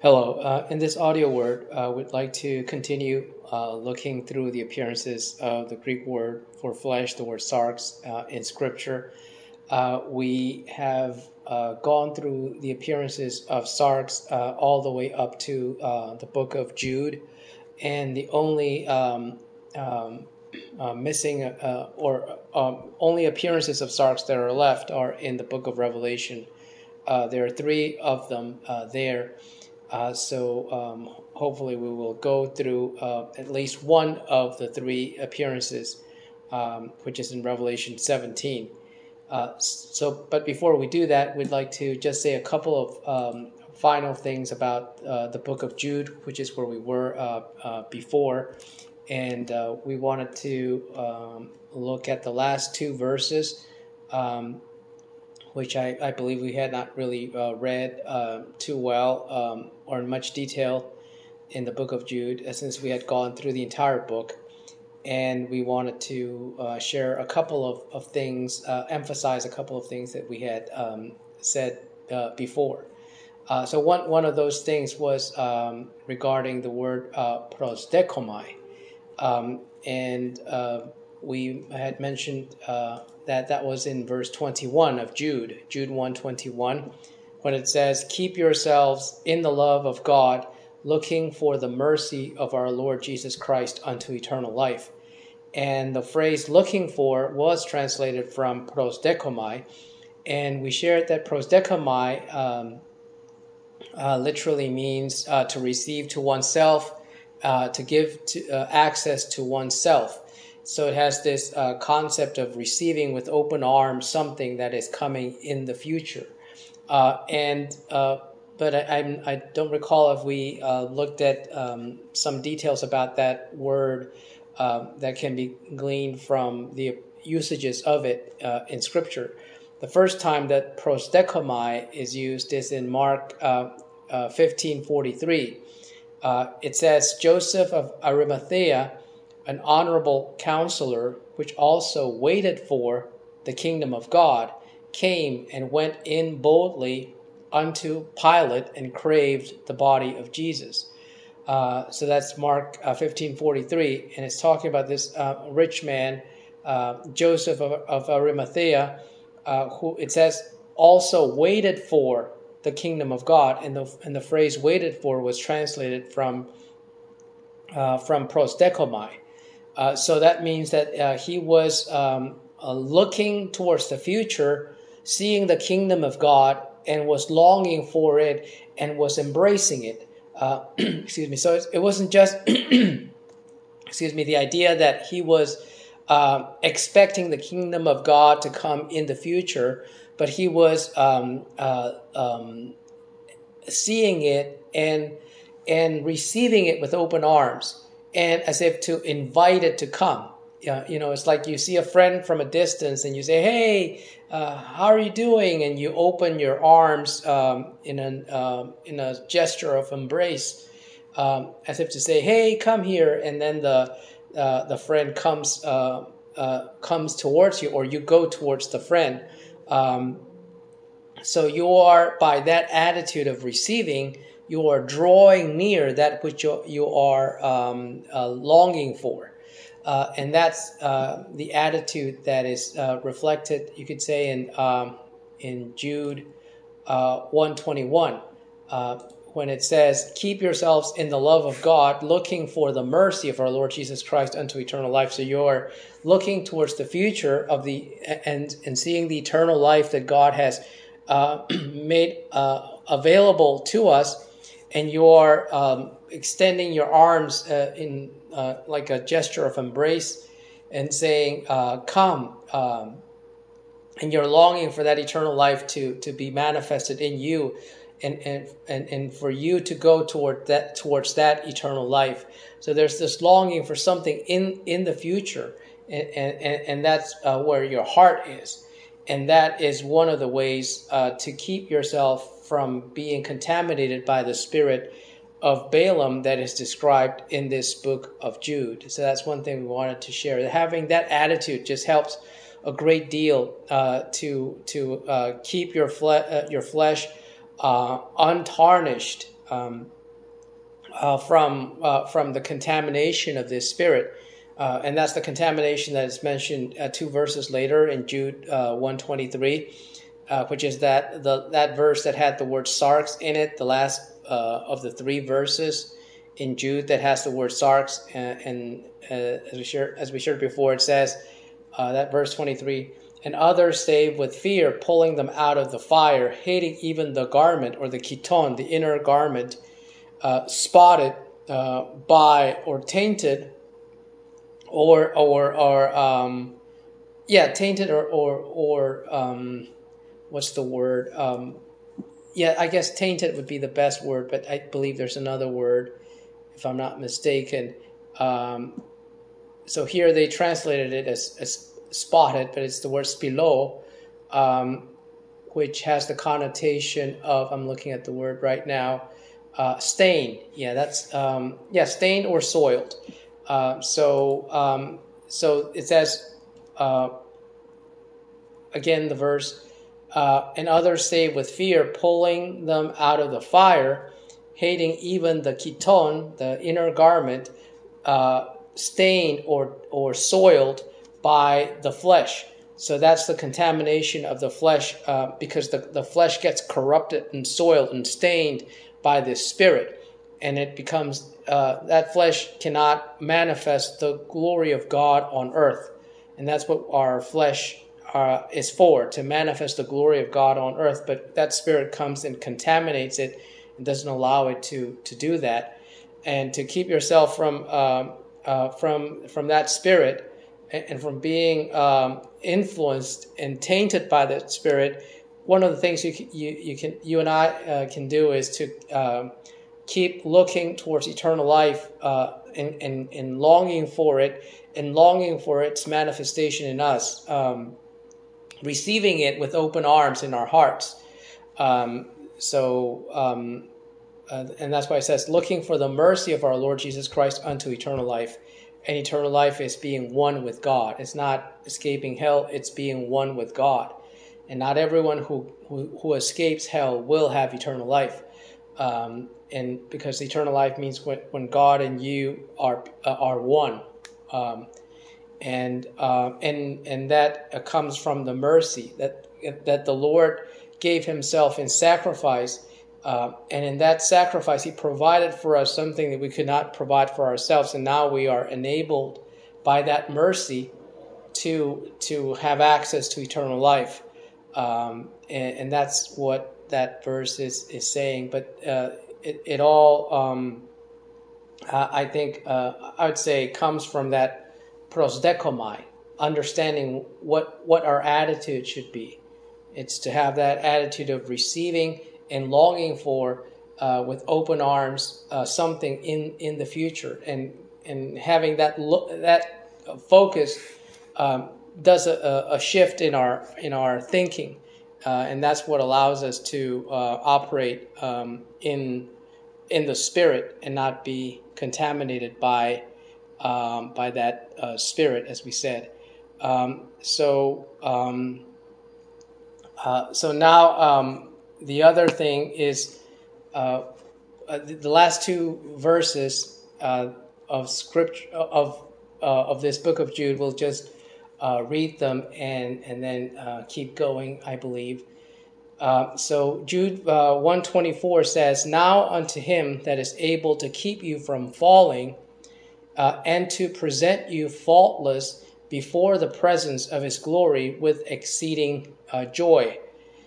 Hello. In this audio word, we'd like to continue looking through the appearances of the Greek word for flesh, the word sarx, in Scripture. We have gone through the appearances of sarx all the way up to the book of Jude, and the only missing or only appearances of sarx that are left are in the book of Revelation. There are three of them there. So hopefully we will go through at least one of the three appearances, which is in Revelation 17. But before we do that, we'd like to just say a couple of final things about the book of Jude, which is where we were before. And we wanted to look at the last two verses, which I believe we had not really read too well or in much detail in the book of Jude, since we had gone through the entire book. And we wanted to share a couple of things, emphasize a couple of things that we had said before. So one of those things was regarding the word prosdekomai. And we had mentioned that was in verse 21 of Jude 1:21, when it says, "Keep yourselves in the love of God, looking for the mercy of our Lord Jesus Christ unto eternal life." And the phrase "looking for" was translated from prosdekomai, and we shared that prosdekomai literally means to receive to oneself, to give access to oneself. So it has this concept of receiving with open arms something that is coming in the future. But I don't recall if we looked at some details about that word that can be gleaned from the usages of it in Scripture. The first time that prosdekomai is used is in Mark 15:43. It says, "Joseph of Arimathea, an honorable counselor, which also waited for the kingdom of God, came and went in boldly unto Pilate and craved the body of Jesus." So that's Mark 15:43, and it's talking about this rich man, Joseph of Arimathea, who it says also waited for the kingdom of God, and the phrase "waited for" was translated from prosdekomai. So that means that he was looking towards the future, seeing the kingdom of God, and was longing for it and was embracing it. Excuse me. So it wasn't just, excuse me, the idea that he was expecting the kingdom of God to come in the future, but he was seeing it and receiving it with open arms, and as if to invite it to come. It's like you see a friend from a distance and you say, "Hey, how are you doing?" And you open your arms in a gesture of embrace, as if to say, "Hey, come here." And then the friend comes towards you, or you go towards the friend. So you are, by that attitude of receiving, you are drawing near that which you are longing for. And that's the attitude that is reflected, you could say, in Jude 1:21, when it says, "Keep yourselves in the love of God, looking for the mercy of our Lord Jesus Christ unto eternal life." So you're looking towards the future of and seeing the eternal life that God has made available to us, and you are extending your arms in like a gesture of embrace and saying, "Come," and you're longing for that eternal life to be manifested in you, and for you to go towards that eternal life. So there's this longing for something in the future, and that's where your heart is. And that is one of the ways to keep yourself from being contaminated by the spirit of Balaam that is described in this book of Jude. So that's one thing we wanted to share. Having that attitude just helps a great deal to keep your flesh untarnished from the contamination of this spirit. And that's the contamination that is mentioned 2 verses later in Jude 1:23, which is that verse that had the word sarx in it, the last of the 3 verses in Jude that has the word sarx. And as we shared before, it says, that verse 23, and others save with fear, pulling them out of the fire, hating even the garment, or the chiton, the inner garment, spotted by or tainted, tainted or what's the word? I guess tainted would be the best word, but I believe there's another word, if I'm not mistaken. So here they translated it as spotted, but it's the word spilo, which has the connotation of, I'm looking at the word right now, stained. Yeah, that's stained or soiled. So it says, again, the verse, and others say with fear, pulling them out of the fire, hating even the chiton, the inner garment, stained or soiled by the flesh. So that's the contamination of the flesh, because the flesh gets corrupted and soiled and stained by this spirit, and it becomes that flesh cannot manifest the glory of God on earth. And that's what our flesh is for, to manifest the glory of God on earth. But that spirit comes and contaminates it and doesn't allow it to do that. And to keep yourself from that spirit and from being influenced and tainted by that spirit, one of the things you and I can do is to keep looking towards eternal life and longing for it, and longing for its manifestation in us, receiving it with open arms in our hearts. And that's why it says, looking for the mercy of our Lord Jesus Christ unto eternal life. And eternal life is being one with God. It's not escaping hell, it's being one with God. And not everyone who escapes hell will have eternal life. And because eternal life means when God and you are one. And that comes from the mercy that the Lord gave himself in sacrifice. And in that sacrifice, he provided for us something that we could not provide for ourselves. And now we are enabled by that mercy to have access to eternal life. And that's what that verse is saying. But it all, I think, I would say, comes from that prosdekomai, understanding what our attitude should be. It's to have that attitude of receiving and longing for, with open arms, something in the future, and having that focus does a shift in our thinking, and that's what allows us to operate in the spirit and not be contaminated by that spirit, as we said. So now. The other thing is the last 2 verses of scripture of this book of Jude. We'll just read them and then keep going, I believe. So Jude 1:24 says, "Now unto him that is able to keep you from falling, and to present you faultless before the presence of his glory with exceeding joy."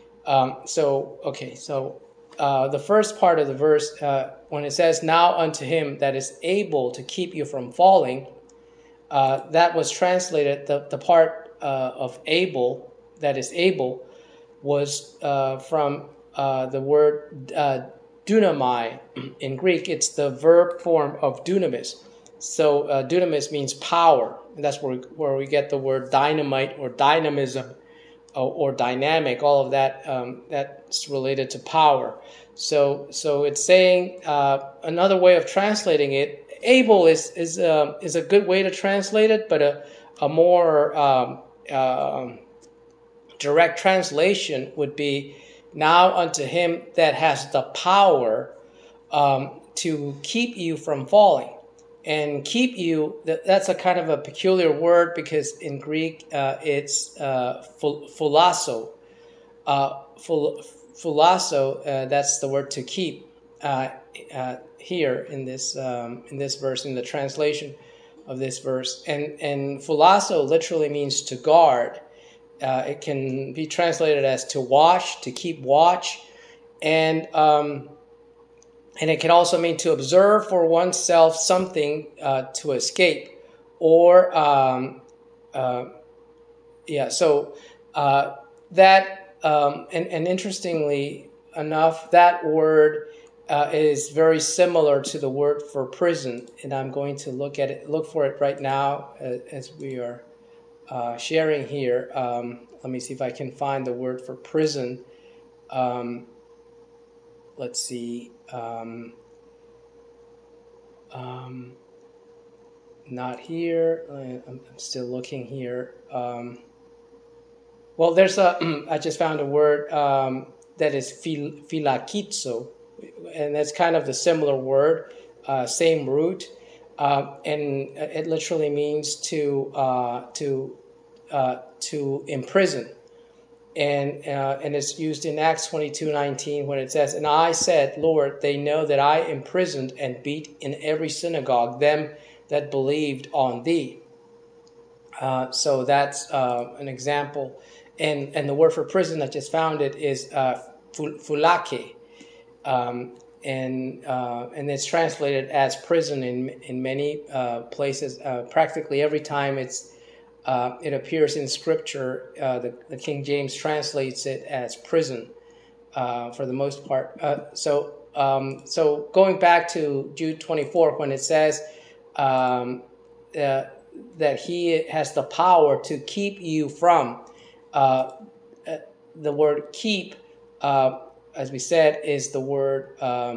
The first part of the verse, when it says, "Now unto him that is able to keep you from falling," that was translated, the part of able, that is able, was from the word dunamai in Greek. It's the verb form of dunamis. So dunamis means power, and that's where we get the word dynamite or dynamism. Or dynamic, all of that that's related to power. So it's saying, another way of translating it, able is a good way to translate it, but a more direct translation would be, now unto him that has the power to keep you from falling. And keep you, that's a kind of a peculiar word because in Greek it's phulasso. Phulasso, that's the word to keep here in this verse, in the translation of this verse. And phulasso literally means to guard. It can be translated as to watch, to keep watch. And it can also mean to observe for oneself something to escape, or that and interestingly enough, that word is very similar to the word for prison, and I'm going to look for it right now as we are sharing here. Let me see if I can find the word for prison. Let's see. Not here. I'm still looking here. Well, there's I just found a word that is phylakitzo, and that's kind of the similar word, same root, and it literally means to imprison. And it's used in Acts 22:19 when it says, "And I said, Lord, they know that I imprisoned and beat in every synagogue them that believed on thee." So that's an example. And the word for prison, I just found it, is phulake. And it's translated as prison in many places. Practically every time it appears in Scripture, the King James translates it as prison for the most part. So going back to Jude 24, when it says that he has the power to keep you from, the word keep, as we said, is the word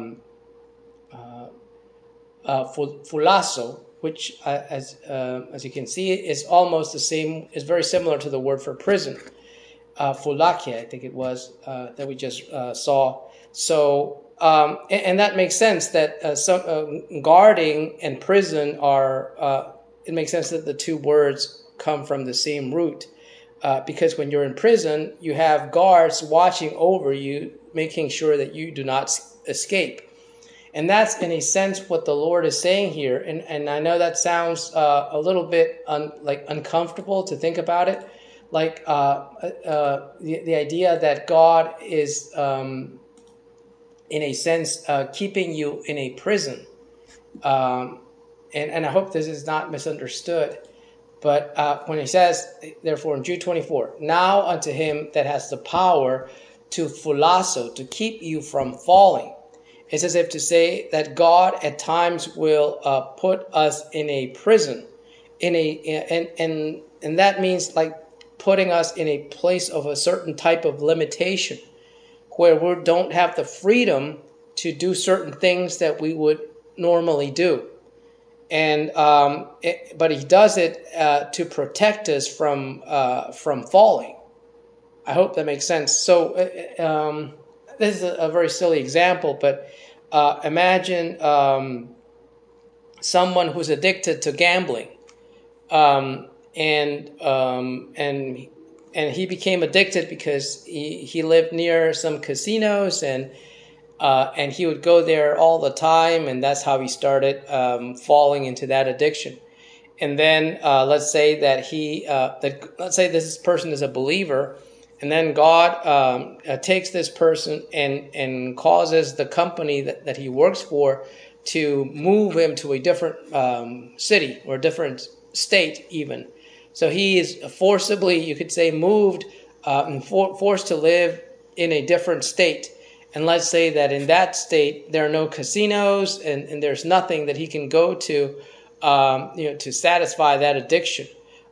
phulasso, which, as you can see, is almost the same, is very similar to the word for prison. Phulakia, I think it was, that we just saw. So, and that makes sense that guarding and prison are, it makes sense that the two words come from the same root. Because when you're in prison, you have guards watching over you, making sure that you do not escape. And that's, in a sense, what the Lord is saying here. And I know that sounds a little bit uncomfortable to think about it. Like the idea that God is, in a sense, keeping you in a prison. And I hope this is not misunderstood. But when he says, therefore, in Jude 24, now unto him that has the power to phulasso, to keep you from falling. It's as if to say that God at times will put us in a prison, and that means like putting us in a place of a certain type of limitation, where we don't have the freedom to do certain things that we would normally do. And but he does it to protect us from falling. I hope that makes sense. So this is a very silly example, but imagine someone who's addicted to gambling, and he became addicted because he lived near some casinos, and he would go there all the time, and that's how he started falling into that addiction. And then let's say that let's say this person is a believer, and then God takes this person and causes the company that he works for to move him to a different city or a different state even. So he is forcibly, you could say, moved and forced to live in a different state. And let's say that in that state there are no casinos and there's nothing that he can go to, to satisfy that addiction.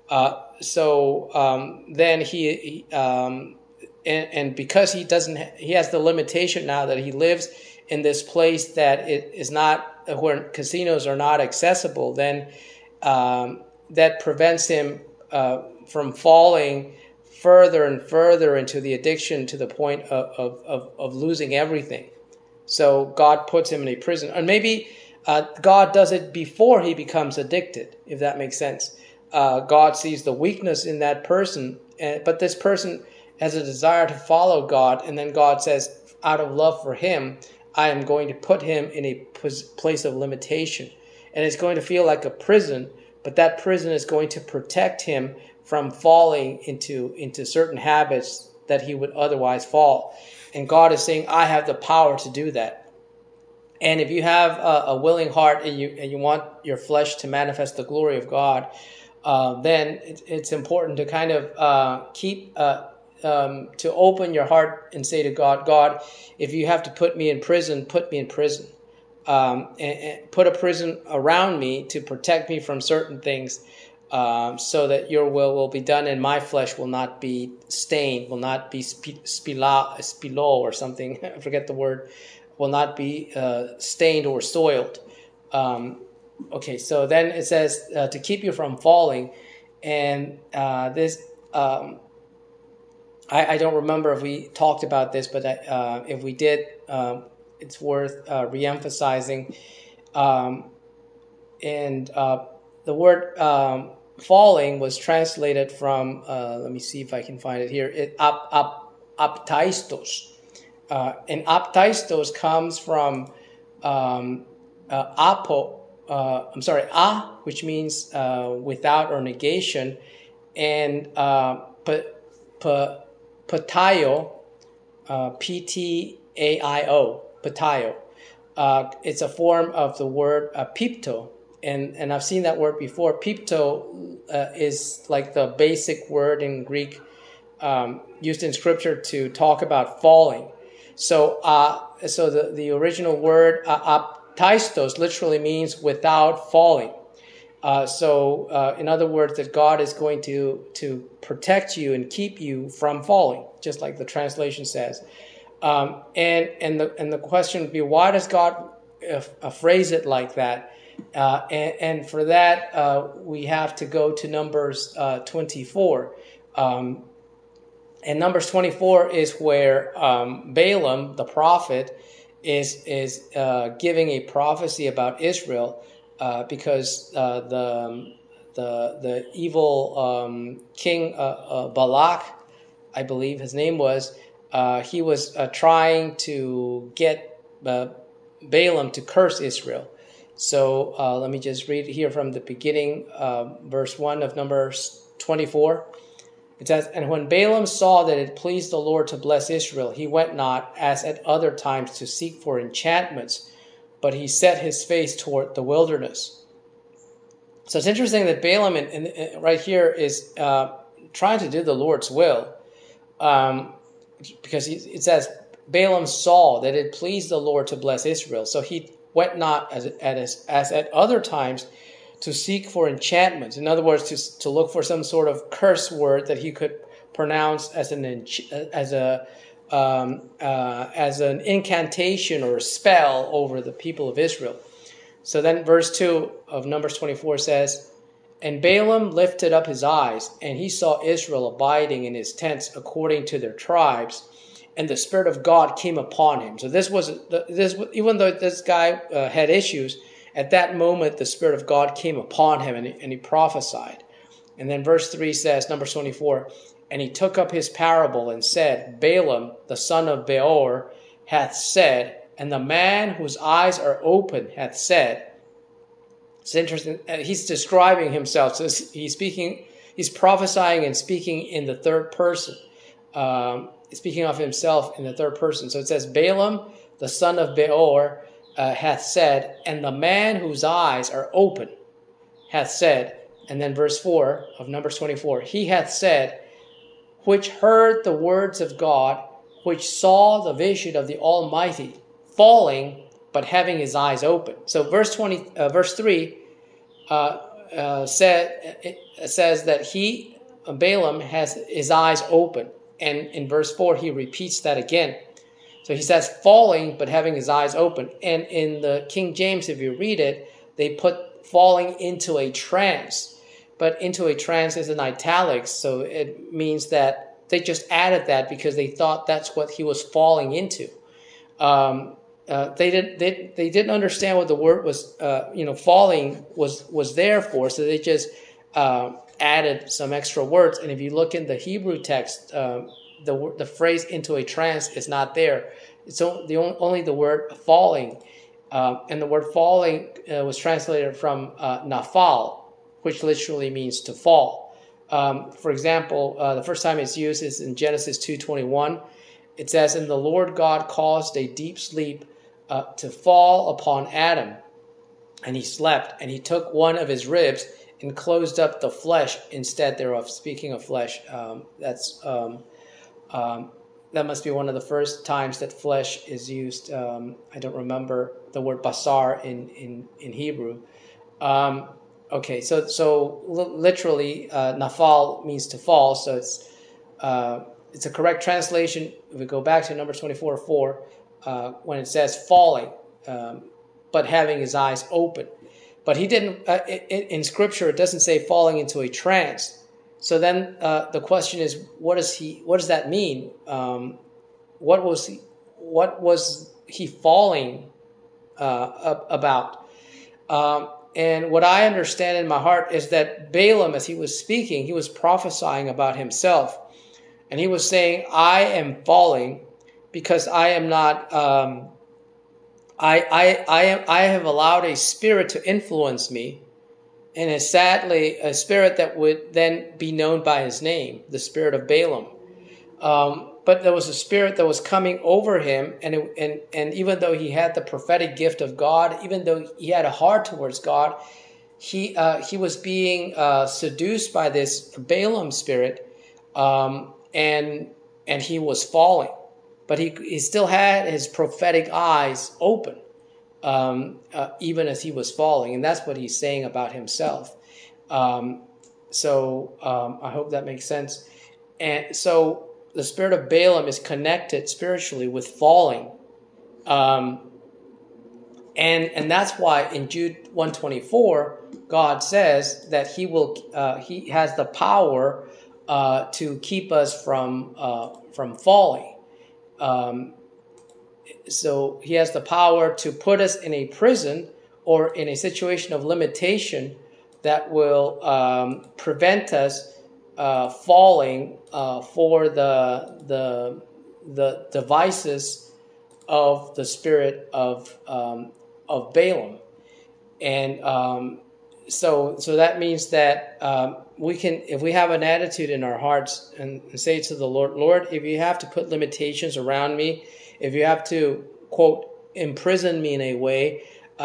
So then he because he has the limitation now that he lives in this place that it is not, where casinos are not accessible, then that prevents him from falling further and further into the addiction to the point of losing everything. So God puts him in a prison. And maybe God does it before he becomes addicted, if that makes sense. God sees the weakness in that person, but this person has a desire to follow God, and then God says, out of love for him, I am going to put him in a place of limitation. And it's going to feel like a prison, but that prison is going to protect him from falling into certain habits that he would otherwise fall. And God is saying, I have the power to do that. And if you have a willing heart and you want your flesh to manifest the glory of God, then it's important to kind of keep to open your heart and say to God, God, if you have to put me in prison, put me in prison. And put a prison around me to protect me from certain things, so that your will be done and my flesh will not be stained, will not be spilo or something, I forget the word, will not be stained or soiled. Okay, so then it says to keep you from falling, and this, I don't remember if we talked about this, but if we did, it's worth reemphasizing. And the word falling was translated from, let me see if I can find it here, aptaistos. And aptaistos comes from which means without or negation, and pataio, Ptaio, pataio. It's a form of the word pipto, and I've seen that word before. Pipto is like the basic word in Greek used in Scripture to talk about falling. So the original word aptaistos literally means without falling. In other words, that God is going to protect you and keep you from falling, just like the translation says. And the question would be, why does God phrase it like that? And for that, we have to go to Numbers 24. And Numbers 24 is where Balaam, the prophet, is giving a prophecy about Israel, because the evil king Balak, I believe his name was, he was trying to get Balaam to curse Israel. So let me just read here from the beginning, verse 1 of Numbers 24. It says, and when Balaam saw that it pleased the Lord to bless Israel, he went not, as at other times, to seek for enchantments, but he set his face toward the wilderness. So it's interesting that Balaam right here is trying to do the Lord's will, because it says Balaam saw that it pleased the Lord to bless Israel. So he went not, as at other times, to seek for enchantments. In other words, to look for some sort of curse word that he could pronounce as an incantation or a spell over the people of Israel. So then verse 2 of Numbers 24 says, and Balaam lifted up his eyes, and he saw Israel abiding in his tents according to their tribes, and the Spirit of God came upon him. So this even though this guy had issues, at that moment the Spirit of God came upon him, and he prophesied. And then verse 3 says, Numbers 24, and he took up his parable and said, Balaam, the son of Beor, hath said, and the man whose eyes are open hath said. It's interesting. He's describing himself. So he's prophesying and speaking in the third person. Speaking of himself in the third person. So it says, Balaam, the son of Beor, hath said, and the man whose eyes are open hath said. And then verse 4 of Numbers 24, he hath said, which heard the words of God, which saw the vision of the Almighty, falling, but having his eyes open. So verse 3 says that Balaam has his eyes open. And in verse 4, he repeats that again. So he says falling, but having his eyes open. And in the King James, if you read it, they put falling into a trance. But into a trance is in italics, so it means that they just added that because they thought that's what he was falling into. they didn't understand what the word was, falling was there for, so they just added some extra words. And if you look in the Hebrew text, the phrase "into a trance" is not there. It's only the word "falling," and the word "falling" was translated from "nafal," which literally means to fall. For example, the first time it's used is in Genesis 2:21. It says, "And the Lord God caused a deep sleep to fall upon Adam, and he slept, and he took one of his ribs and closed up the flesh instead thereof." Speaking of flesh, that must be one of the first times that flesh is used. I don't remember the word basar in Hebrew. Okay, so literally, nafal means to fall. So it's a correct translation. If we go back to Numbers 24:4, when it says falling, but having his eyes open. But he didn't, in Scripture, it doesn't say falling into a trance. So then the question is, what does that mean? What was he falling about? And what I understand in my heart is that Balaam, as he was speaking, he was prophesying about himself. And he was saying, "I am falling because I am not. I have allowed a spirit to influence me, and it's sadly a spirit that would then be known by his name, the spirit of Balaam. But there was a spirit that was coming over him, and even though he had the prophetic gift of God, even though he had a heart towards God, he was being seduced by this Balaam spirit." And he was falling, but he still had his prophetic eyes open, even as he was falling, and that's what he's saying about himself. So I hope that makes sense. And so the spirit of Balaam is connected spiritually with falling, and that's why in Jude 1:24 God says that he has the power to keep us from falling. So he has the power to put us in a prison or in a situation of limitation that will prevent us falling for the devices of the spirit of Balaam. And so that means that we can, if we have an attitude in our hearts and say to the Lord, "Lord, if you have to put limitations around me, if you have to, quote, imprison me in a way,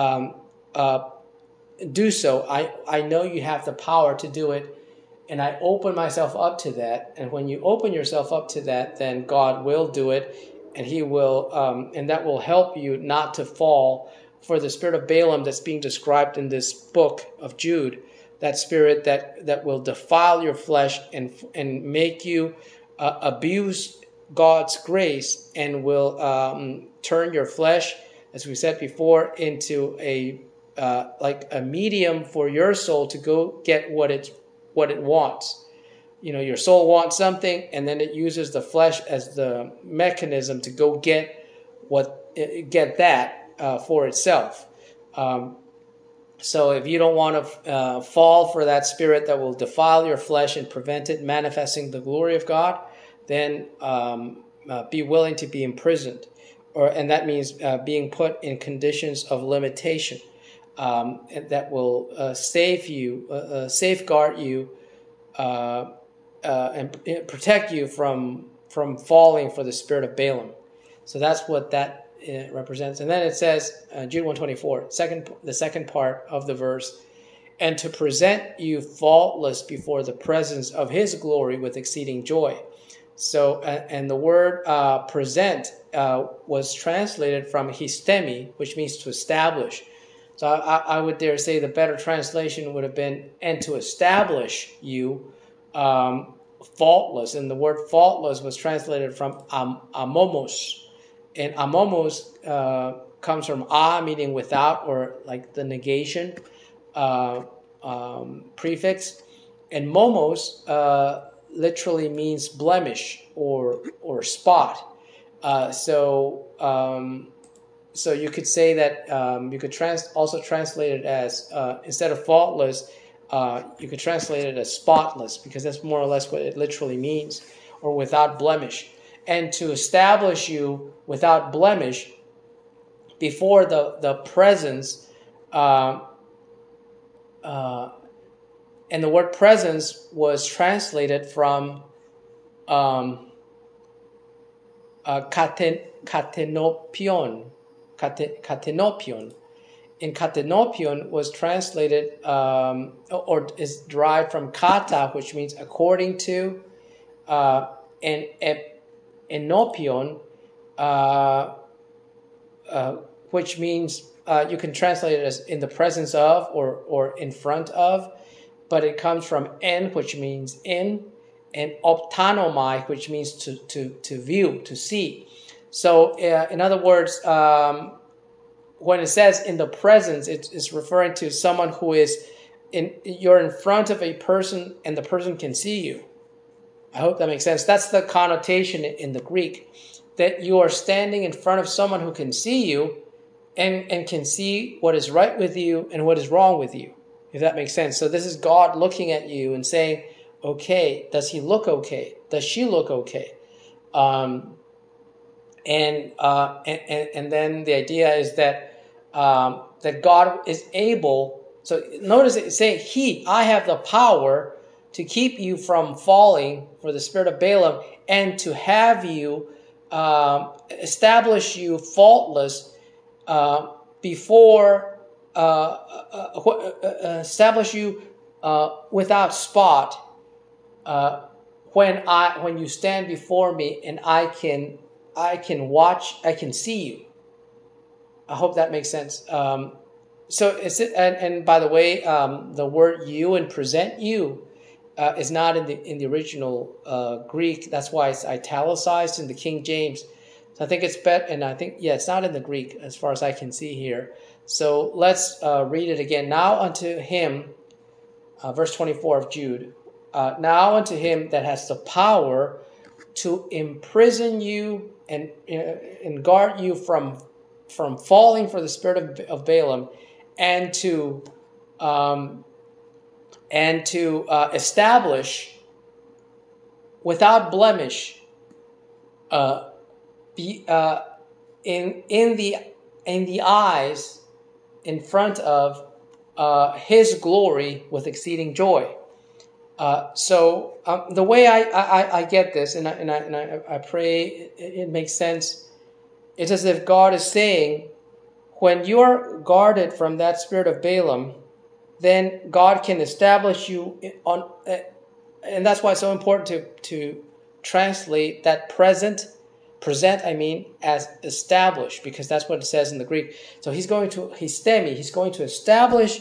do so. I know you have the power to do it, and I open myself up to that." And when you open yourself up to that, then God will do it, and He will, and that will help you not to fall for the spirit of Balaam that's being described in this book of Jude. That spirit that will defile your flesh and make you abuse God's grace, and will turn your flesh, as we said before, into like a medium for your soul to go get what it wants. Your soul wants something, and then it uses the flesh as the mechanism to go get that for itself. So if you don't want to fall for that spirit that will defile your flesh and prevent it manifesting the glory of God, then be willing to be imprisoned, and that means being put in conditions of limitation, and that will safeguard you, and protect you from falling for the spirit of Balaam. So that's what that represents. And then it says, Jude 1:24, the second part of the verse, "And to present you faultless before the presence of His glory with exceeding joy." So, and the word present was translated from histemi, which means to establish. So I would dare say the better translation would have been, "and to establish you faultless." And the word faultless was translated from amomos. And amomos comes from meaning without, or like the negation prefix. And momos literally means blemish or spot. So So you could say that you could also translate it as instead of faultless, you could translate it as spotless, because that's more or less what it literally means, or without blemish. And to establish you without blemish before the presence, and the word presence was translated from katenopion. In katenopion was translated or is derived from kata, which means according to, and enopion, which means you can translate it as in the presence of, or in front of, but it comes from en, which means in, and optanomai, which means to view, to see. So in other words, when it says in the presence, it's referring to someone who is you're in front of a person and the person can see you. I hope that makes sense. That's the connotation in the Greek, that you are standing in front of someone who can see you and can see what is right with you and what is wrong with you, if that makes sense. So this is God looking at you and saying, okay, does he look okay? Does she look okay? And then the idea is that that God is able. So notice it saying, I have the power to keep you from falling for the spirit of Balaam, and to have you establish you faultless before establish you without spot when you stand before me, and I can watch, I can see you. I hope that makes sense. So is it, and by the way, the word you and present you is not in the original Greek. That's why it's italicized in the King James. So I think it's better, and I think it's not in the Greek as far as I can see here. So let's read it again. Now unto him, verse 24 of Jude. Now unto him that has the power to imprison you and guard you from falling for the spirit of Balaam, and to establish without blemish in the eyes, in front of his glory with exceeding joy. So the way I get this, and I pray it makes sense. It's as if God is saying, when you are guarded from that spirit of Balaam, then God can establish you on, and that's why it's so important to translate that present, as establish, because that's what it says in the Greek. So he's going to establish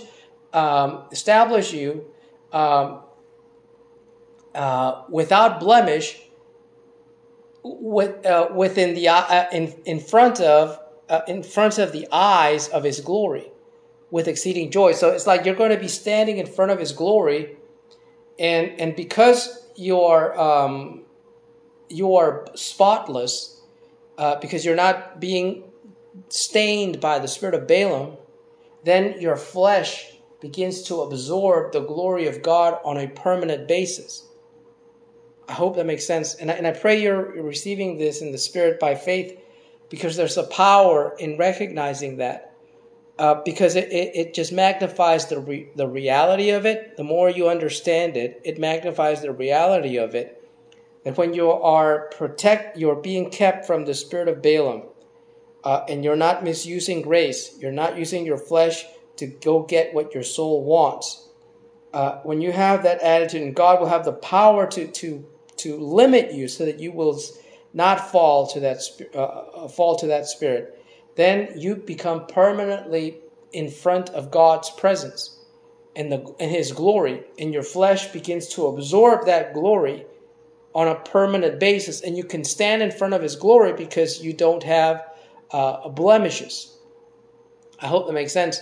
you without blemish, within the in front of the eyes of his glory, with exceeding joy. So it's like you're going to be standing in front of his glory, and because you are spotless, because you're not being stained by the spirit of Balaam, then your flesh begins to absorb the glory of God on a permanent basis. I hope that makes sense. And I pray you're receiving this in the Spirit by faith, because there's a power in recognizing that. Because it just magnifies the reality of it. The more you understand it, it magnifies the reality of it. That when you're being kept from the spirit of Balaam, and you're not misusing grace, you're not using your flesh to go get what your soul wants. When you have that attitude, and God will have the power to limit you so that you will not fall to that spirit, then you become permanently in front of God's presence and His glory, and your flesh begins to absorb that glory on a permanent basis, and you can stand in front of His glory because you don't have blemishes. I hope that makes sense.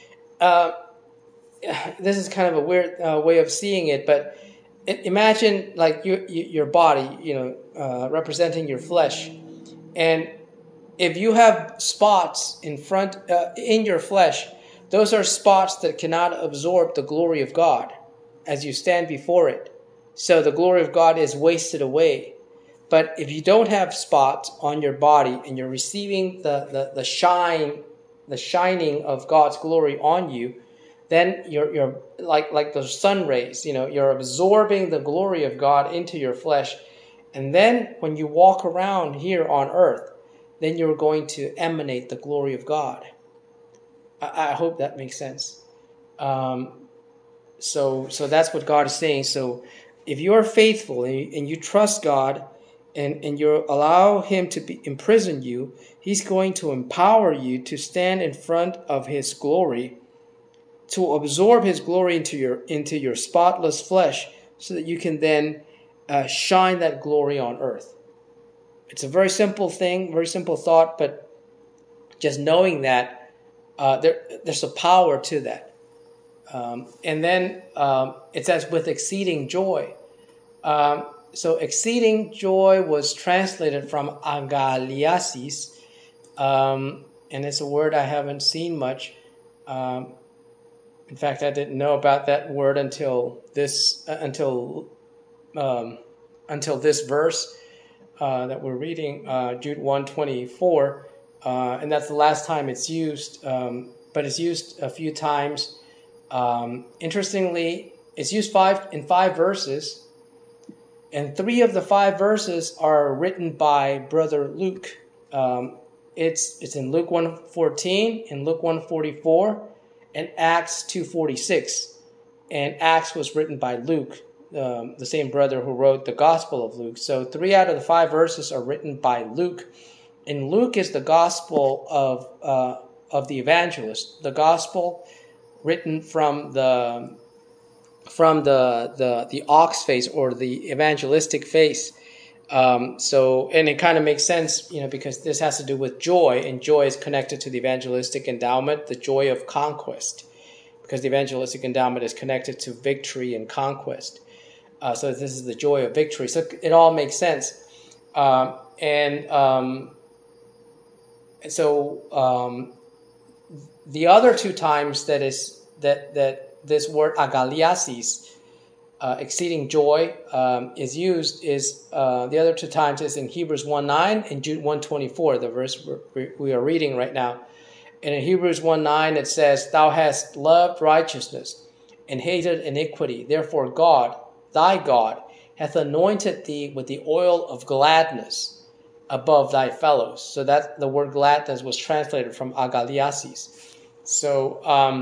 This is kind of a weird way of seeing it, but imagine like your body, representing your flesh, and if you have spots in your flesh, those are spots that cannot absorb the glory of God as you stand before it. So the glory of God is wasted away. But if you don't have spots on your body and you're receiving the shining of God's glory on you, then you're like the sun rays, you're absorbing the glory of God into your flesh. And then when you walk around here on earth, then you're going to emanate the glory of God. I hope that makes sense. So that's what God is saying. So if you are faithful and you trust God and you allow Him to imprison you, He's going to empower you to stand in front of His glory, to absorb His glory into your spotless flesh, so that you can then shine that glory on earth. It's a very simple thing, very simple thought, but just knowing that there's a power to that. And then it says with exceeding joy. So exceeding joy was translated from agaliasis, and it's a word I haven't seen much. In fact, I didn't know about that word until this verse that we're reading, Jude 1:24, and that's the last time it's used. But it's used a few times. Interestingly, it's used in five verses. And 3 of the 5 verses are written by Brother Luke. It's in Luke 1:14, in Luke 1:44, and Acts 2:46. And Acts was written by Luke, the same brother who wrote the Gospel of Luke. So 3 out of the 5 verses are written by Luke. And Luke is the Gospel of the evangelist, the Gospel written from the ox face, or the evangelistic face. And it kind of makes sense, because this has to do with joy, and joy is connected to the evangelistic endowment, the joy of conquest, because the evangelistic endowment is connected to victory and conquest. So this is the joy of victory. So it all makes sense. The other 2 times that this word agaliasis, exceeding joy, is used is the other 2 times is in Hebrews 1:9 and Jude 1:24, the verse we are reading right now. And in Hebrews 1:9 it says, "Thou hast loved righteousness and hated iniquity. Therefore God, thy God, hath anointed thee with the oil of gladness above thy fellows." So that the word gladness was translated from agaliasis. So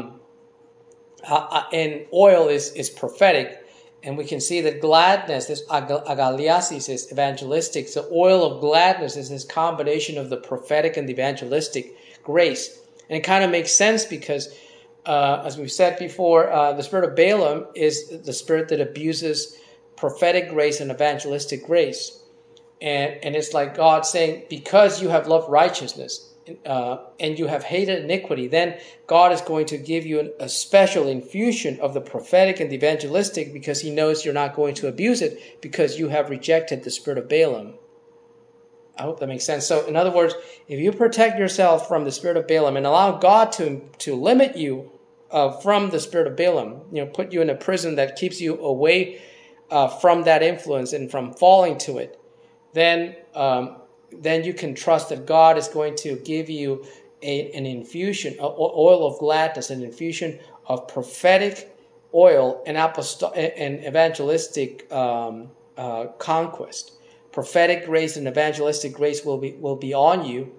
and oil is prophetic, and we can see that gladness, this agaliasis, is evangelistic. So oil of gladness is this combination of the prophetic and the evangelistic grace. And it kind of makes sense because, as we've said before, the spirit of Balaam is the spirit that abuses prophetic grace and evangelistic grace. And it's like God saying, because you have loved righteousness, and you have hated iniquity, then God is going to give you a special infusion of the prophetic and the evangelistic, because He knows you're not going to abuse it, because you have rejected the spirit of Balaam. I hope that makes sense. So in other words, if you protect yourself from the spirit of Balaam and allow God to limit you from the spirit of Balaam, put you in a prison that keeps you away from that influence and from falling to it, then you can trust that God is going to give you an infusion, oil of gladness, an infusion of prophetic oil and evangelistic conquest. Prophetic grace and evangelistic grace will be on you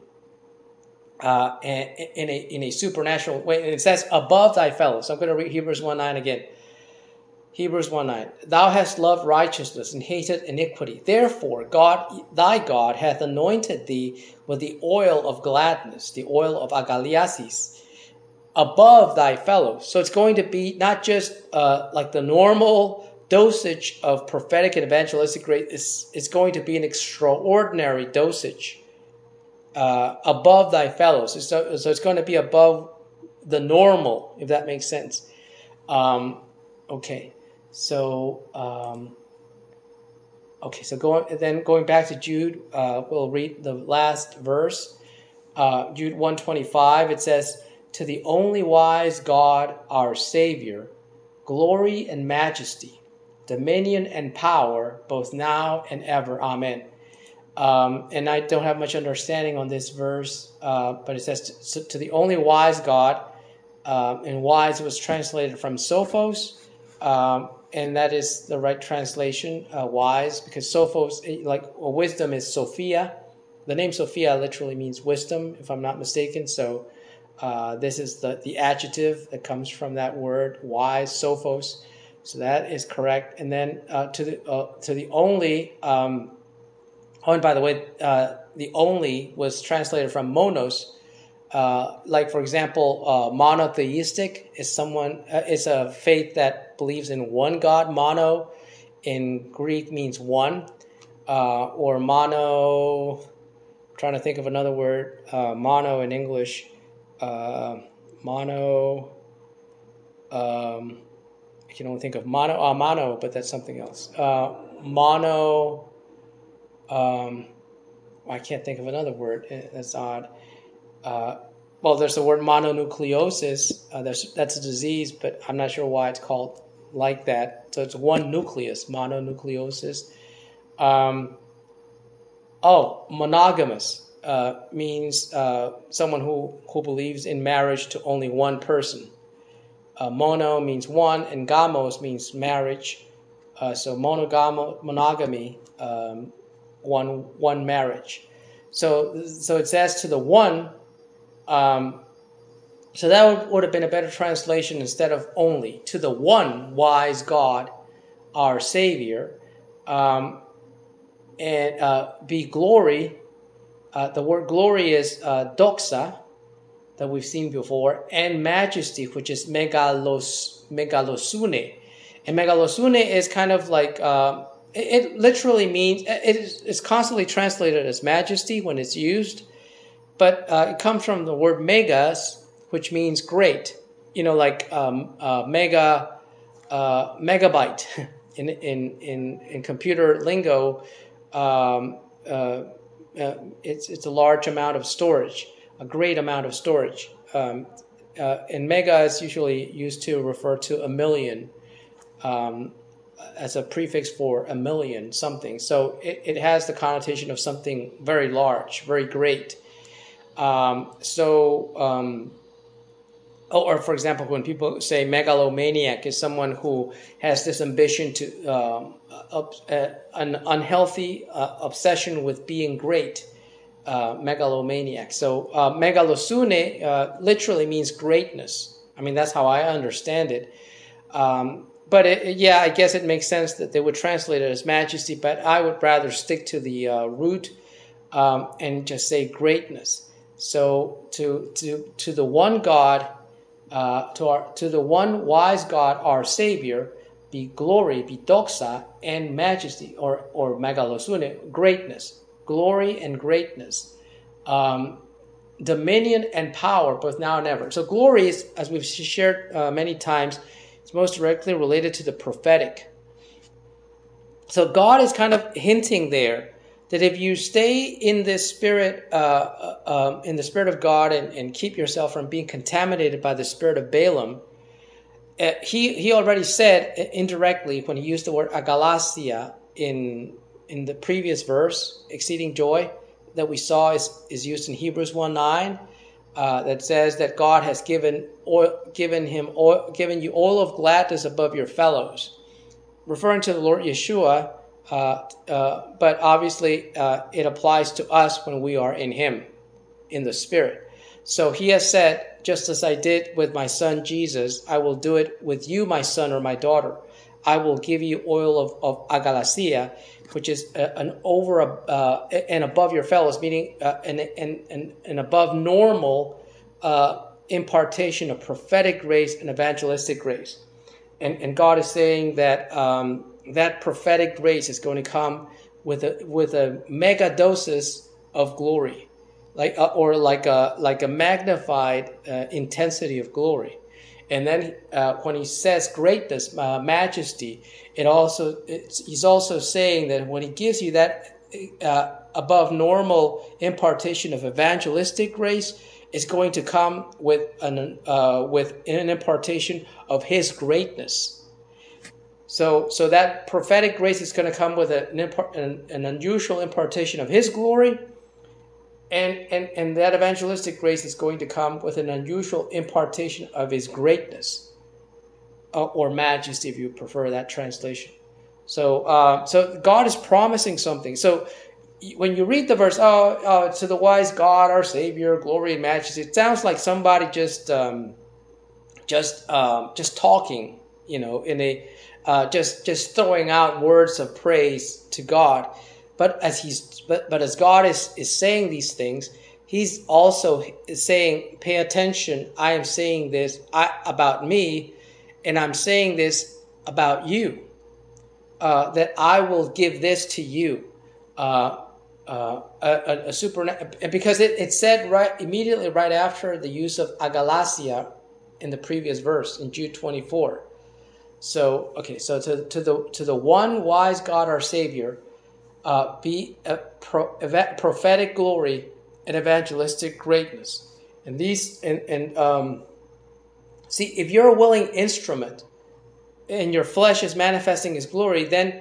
in a supernatural way. And it says, above thy fellows. So I'm going to read Hebrews 1:9 again. Hebrews 1:9. Thou hast loved righteousness and hated iniquity. Therefore, God, thy God, hath anointed thee with the oil of gladness, the oil of agaliasis, above thy fellows. So it's going to be not just like the normal dosage of prophetic and evangelistic grace. It's going to be an extraordinary dosage above thy fellows. So it's going to be above the normal, if that makes sense. Okay. So, going back to Jude, we'll read the last verse. Jude 125, it says, "To the only wise God, our Savior, glory and majesty, dominion and power, both now and ever. Amen." And I don't have much understanding on this verse, but it says, to the only wise God, and wise was translated from Sophos, and that is the right translation, wise, because Sophos, like wisdom, is Sophia. The name Sophia literally means wisdom, if I'm not mistaken. So this is the adjective that comes from that word, wise, Sophos. So that is correct. And then to the only, and by the way, the only was translated from monos. Like, for example, monotheistic is a faith that believes in one God. Mono in Greek means one, or mono. I'm trying to think of another word. Mono in English. Mono. I can only think of mono, but that's something else. Mono. I can't think of another word. That's odd. Well, there's the word mononucleosis. That's a disease, but I'm not sure why it's called like that. So it's one nucleus, mononucleosis. Monogamous means someone who believes in marriage to only one person. Mono means one, and gamos means marriage. So monogamy, one marriage. So it says to the one. So that would have been a better translation instead of only. To the one wise God, our Savior, and be glory. The word glory is doxa, that we've seen before, and majesty, which is megalosune. And megalosune is kind of like, it literally means, it's constantly translated as majesty when it's used, but it comes from the word megas, which means great. Like megabyte in computer lingo. It's a large amount of storage, a great amount of storage. And mega is usually used to refer to a million, as a prefix for a million something. So it has the connotation of something very large, very great. Or for example, when people say megalomaniac is someone who has this ambition to an unhealthy obsession with being great, megalomaniac. So megalosune literally means greatness. I mean, that's how I understand it. But I guess it makes sense that they would translate it as majesty, but I would rather stick to the root and just say greatness. So to the one God, to the one wise God, our Savior, be glory, be doxa, and majesty, or megalosune, greatness, glory and greatness, dominion and power, both now and ever. So glory is, as we've shared many times, it's most directly related to the prophetic. So God is kind of hinting there that if you stay in this spirit, in the spirit of God, and keep yourself from being contaminated by the spirit of Balaam, he already said indirectly when he used the word agalasia in the previous verse, exceeding joy, that we saw is used in Hebrews 1:9, that says that God has given you oil of gladness above your fellows, referring to the Lord Yeshua. But obviously it applies to us when we are in Him, in the Spirit. So He has said, just as I did with my son Jesus, I will do it with you, my son or my daughter. I will give you oil of agalasia, which is an above your fellows, meaning an above normal impartation of prophetic grace and evangelistic grace. And God is saying that that prophetic grace is going to come with a mega doses of glory, like a magnified intensity of glory. And then when he says greatness, majesty, he's also saying that when he gives you that above normal impartation of evangelistic grace is going to come with an impartation of His greatness. So that prophetic grace is going to come with an unusual impartation of His glory, and that evangelistic grace is going to come with an unusual impartation of His greatness, or majesty, if you prefer that translation. So God is promising something. So when you read the verse, to the wise God, our Savior, glory and majesty, it sounds like somebody just talking, in a just throwing out words of praise to God. But as God is saying these things, He's also saying, pay attention. I am saying this about me, and I'm saying this about you. That I will give this to you, a supernatural, because it said immediately right after the use of agalasia in the previous verse in Jude 24. So to the one wise God our Savior, be a prophetic glory and evangelistic greatness, and these see, if you're a willing instrument, and your flesh is manifesting His glory, then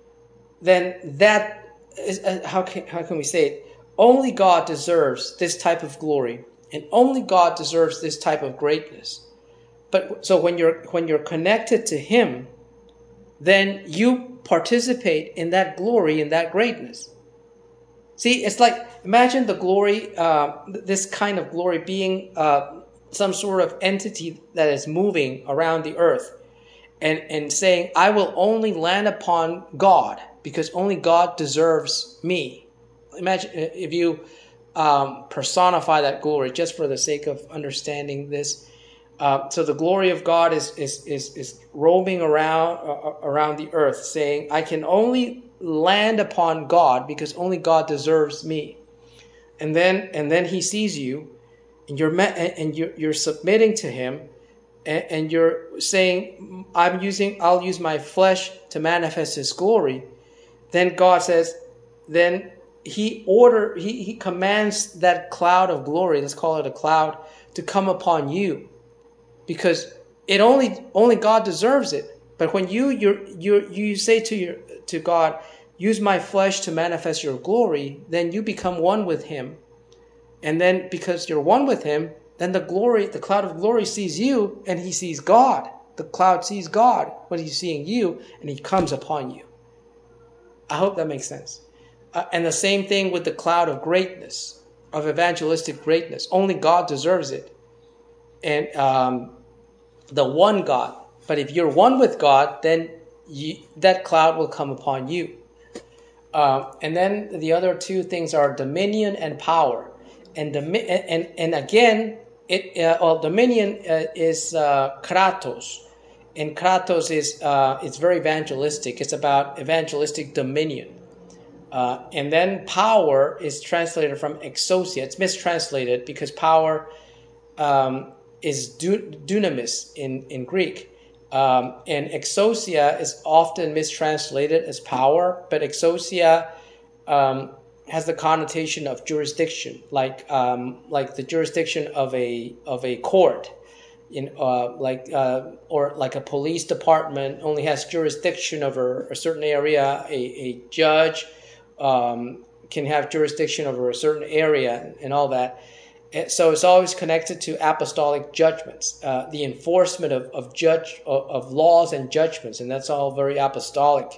that is, how can we say it? Only God deserves this type of glory, and only God deserves this type of greatness. But so when you're connected to Him, then you participate in that glory and that greatness. See, it's like, imagine the glory, this kind of glory being some sort of entity that is moving around the earth. And saying, I will only land upon God because only God deserves me. Imagine if you personify that glory, just for the sake of understanding this. So the glory of God is roaming around the earth, saying, I can only land upon God because only God deserves me. And then He sees you, and you're submitting to Him. And you're saying, I'll use my flesh to manifest His glory. Then God says, then He commands that cloud of glory, let's call it a cloud, to come upon you, because it only God deserves it. But when you say to God, use my flesh to manifest your glory, then you become one with Him, and then because you're one with Him, then the cloud of glory sees you, and He sees God. The cloud sees God when He's seeing you, and He comes upon you. I hope that makes sense. And the same thing with the cloud of greatness, of evangelistic greatness. Only God deserves it. And the one God. But if you're one with God, then that cloud will come upon you. And then the other two things are dominion and power. And again, dominion is kratos, and kratos is it's very evangelistic. It's about evangelistic dominion, and then power is translated from exousia. It's mistranslated because power is dunamis in Greek, and exousia is often mistranslated as power, but exousia has the connotation of jurisdiction, like the jurisdiction of a court, or like a police department only has jurisdiction over a certain area. A judge can have jurisdiction over a certain area and all that. So it's always connected to apostolic judgments, the enforcement of laws and judgments, and that's all very apostolic.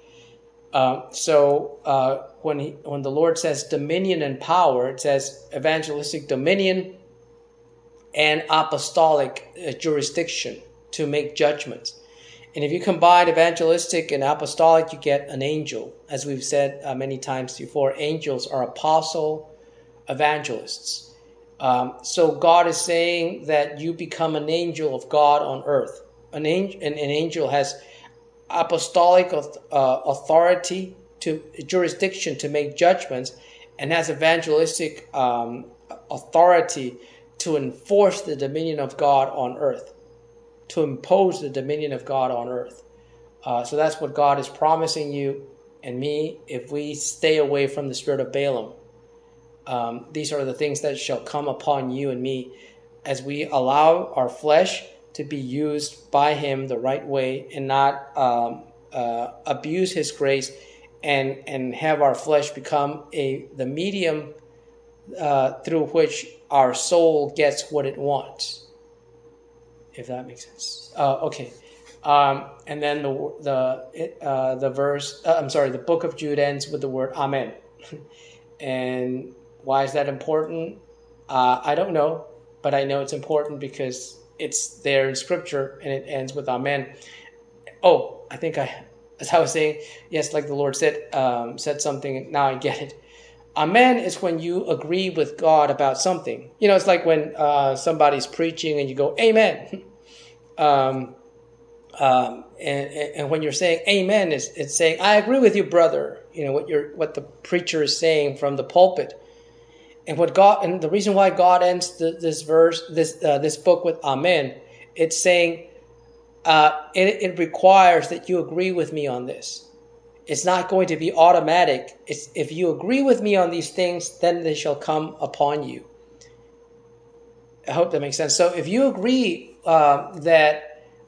So when the Lord says dominion and power, it says evangelistic dominion and apostolic jurisdiction to make judgments. And if you combine evangelistic and apostolic, you get an angel. As we've said many times before, angels are apostle evangelists. So God is saying that you become an angel of God on earth. An angel has apostolic authority, to jurisdiction to make judgments, and has evangelistic authority to enforce the dominion of God on earth, to impose the dominion of God on earth. So that's what God is promising you and me, if we stay away from the spirit of Balaam, these are the things that shall come upon you and me as we allow our flesh to be used by him the right way and not abuse his grace and have our flesh become the medium through which our soul gets what it wants, if that makes sense. Okay. And then the verse, the book of Jude ends with the word Amen. And why is that important? I don't know, but I know it's important because it's there in Scripture and it ends with Amen. Oh, I think as I was saying, yes, like the Lord said something, now I get it. Amen is when you agree with God about something. It's like when somebody's preaching and you go, Amen. And when you're saying Amen, it's saying, I agree with you, brother. What the preacher is saying from the pulpit. And the reason why God ends this book with Amen, it's saying it requires that you agree with me on this. It's not going to be automatic. If you agree with me on these things, then they shall come upon you. I hope that makes sense. So if you agree that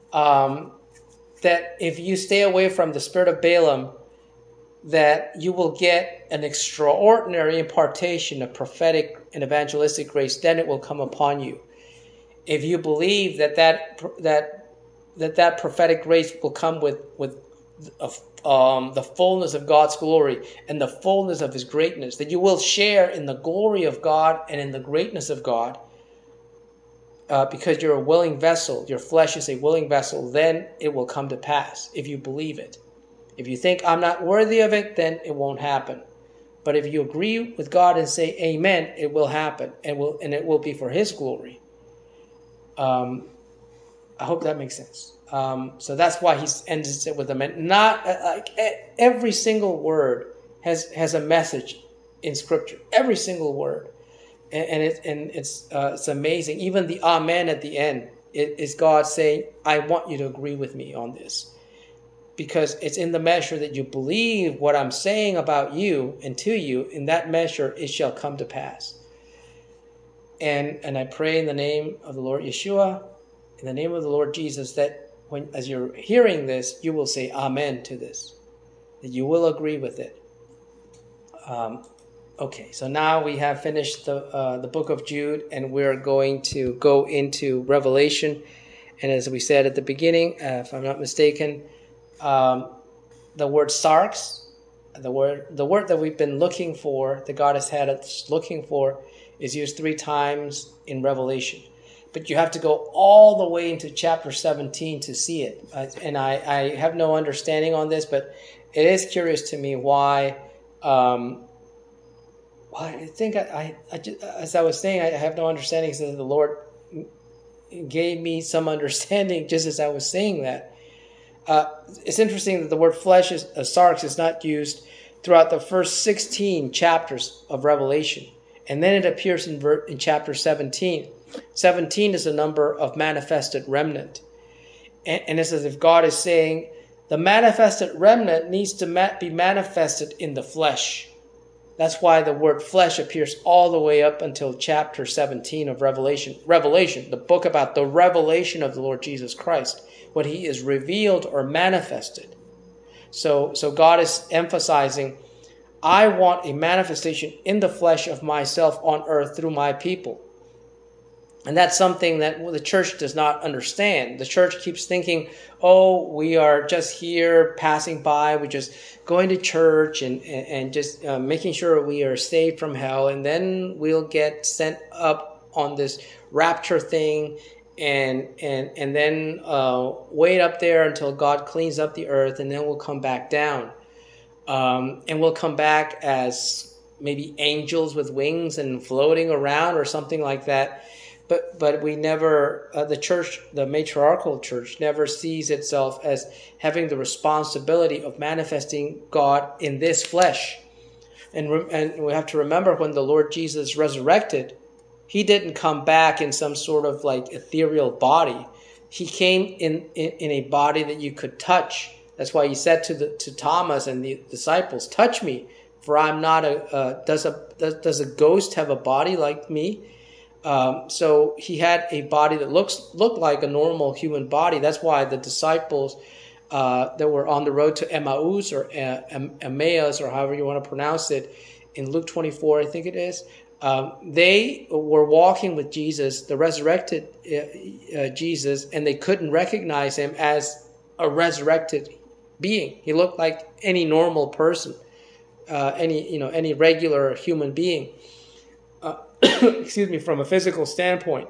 if you stay away from the spirit of Balaam, that you will get an extraordinary impartation of prophetic and evangelistic grace, then it will come upon you. If you believe that prophetic grace will come with the fullness of God's glory and the fullness of his greatness, that you will share in the glory of God and in the greatness of God, because you're a willing vessel, your flesh is a willing vessel, then it will come to pass if you believe it. If you think I'm not worthy of it, then it won't happen. But if you agree with God and say Amen, it will happen, and it will be for his glory. I hope that makes sense. So that's why he ends it with Amen. Not like every single word has a message in Scripture. Every single word. And it's amazing. Even the Amen at the end is God saying, I want you to agree with me on this. Because it's in the measure that you believe what I'm saying about you and to you, in that measure it shall come to pass. And I pray in the name of the Lord Yeshua, in the name of the Lord Jesus, that as you're hearing this, you will say Amen to this. That you will agree with it. Okay, so now we have finished the book of Jude, and we're going to go into Revelation. And as we said at the beginning, if I'm not mistaken, the word sarx, the word that we've been looking for, that God has had us looking for, is used 3 times in Revelation. But you have to go all the way into chapter 17 to see it. And I have no understanding on this, but it is curious to me why. I think as I was saying, I have no understanding, because the Lord gave me some understanding just as I was saying that. It's interesting that the word flesh, sarx, is not used throughout the first 16 chapters of Revelation. And then it appears in chapter 17. 17 is the number of manifested remnant. And it's as if God is saying, the manifested remnant needs to be manifested in the flesh. That's why the word flesh appears all the way up until chapter 17 of Revelation. Revelation, the book about the revelation of the Lord Jesus Christ, what he is revealed or manifested. So God is emphasizing, I want a manifestation in the flesh of myself on earth through my people. And that's something that the church does not understand. The church keeps thinking, oh, we are just here passing by. We're just going to church and just making sure we are saved from hell. And then we'll get sent up on this rapture thing and then wait up there until God cleans up the earth, and then we'll come back down. And we'll come back as maybe angels with wings and floating around or something like that. But we never, the church, the matriarchal church, never sees itself as having the responsibility of manifesting God in this flesh. And we have to remember, when the Lord Jesus resurrected, he didn't come back in some sort of like ethereal body. He came in a body that you could touch, That's why he said to Thomas and the disciples, "Touch me, for I'm not does a ghost have a body like me?" So he had a body that looked like a normal human body. That's why the disciples that were on the road to Emmaus or Emmaus, or however you want to pronounce it, in Luke 24, I think it is, they were walking with Jesus, the resurrected Jesus, and they couldn't recognize him as a resurrected being. He looked like any normal person, any regular human being. Excuse me, from a physical standpoint.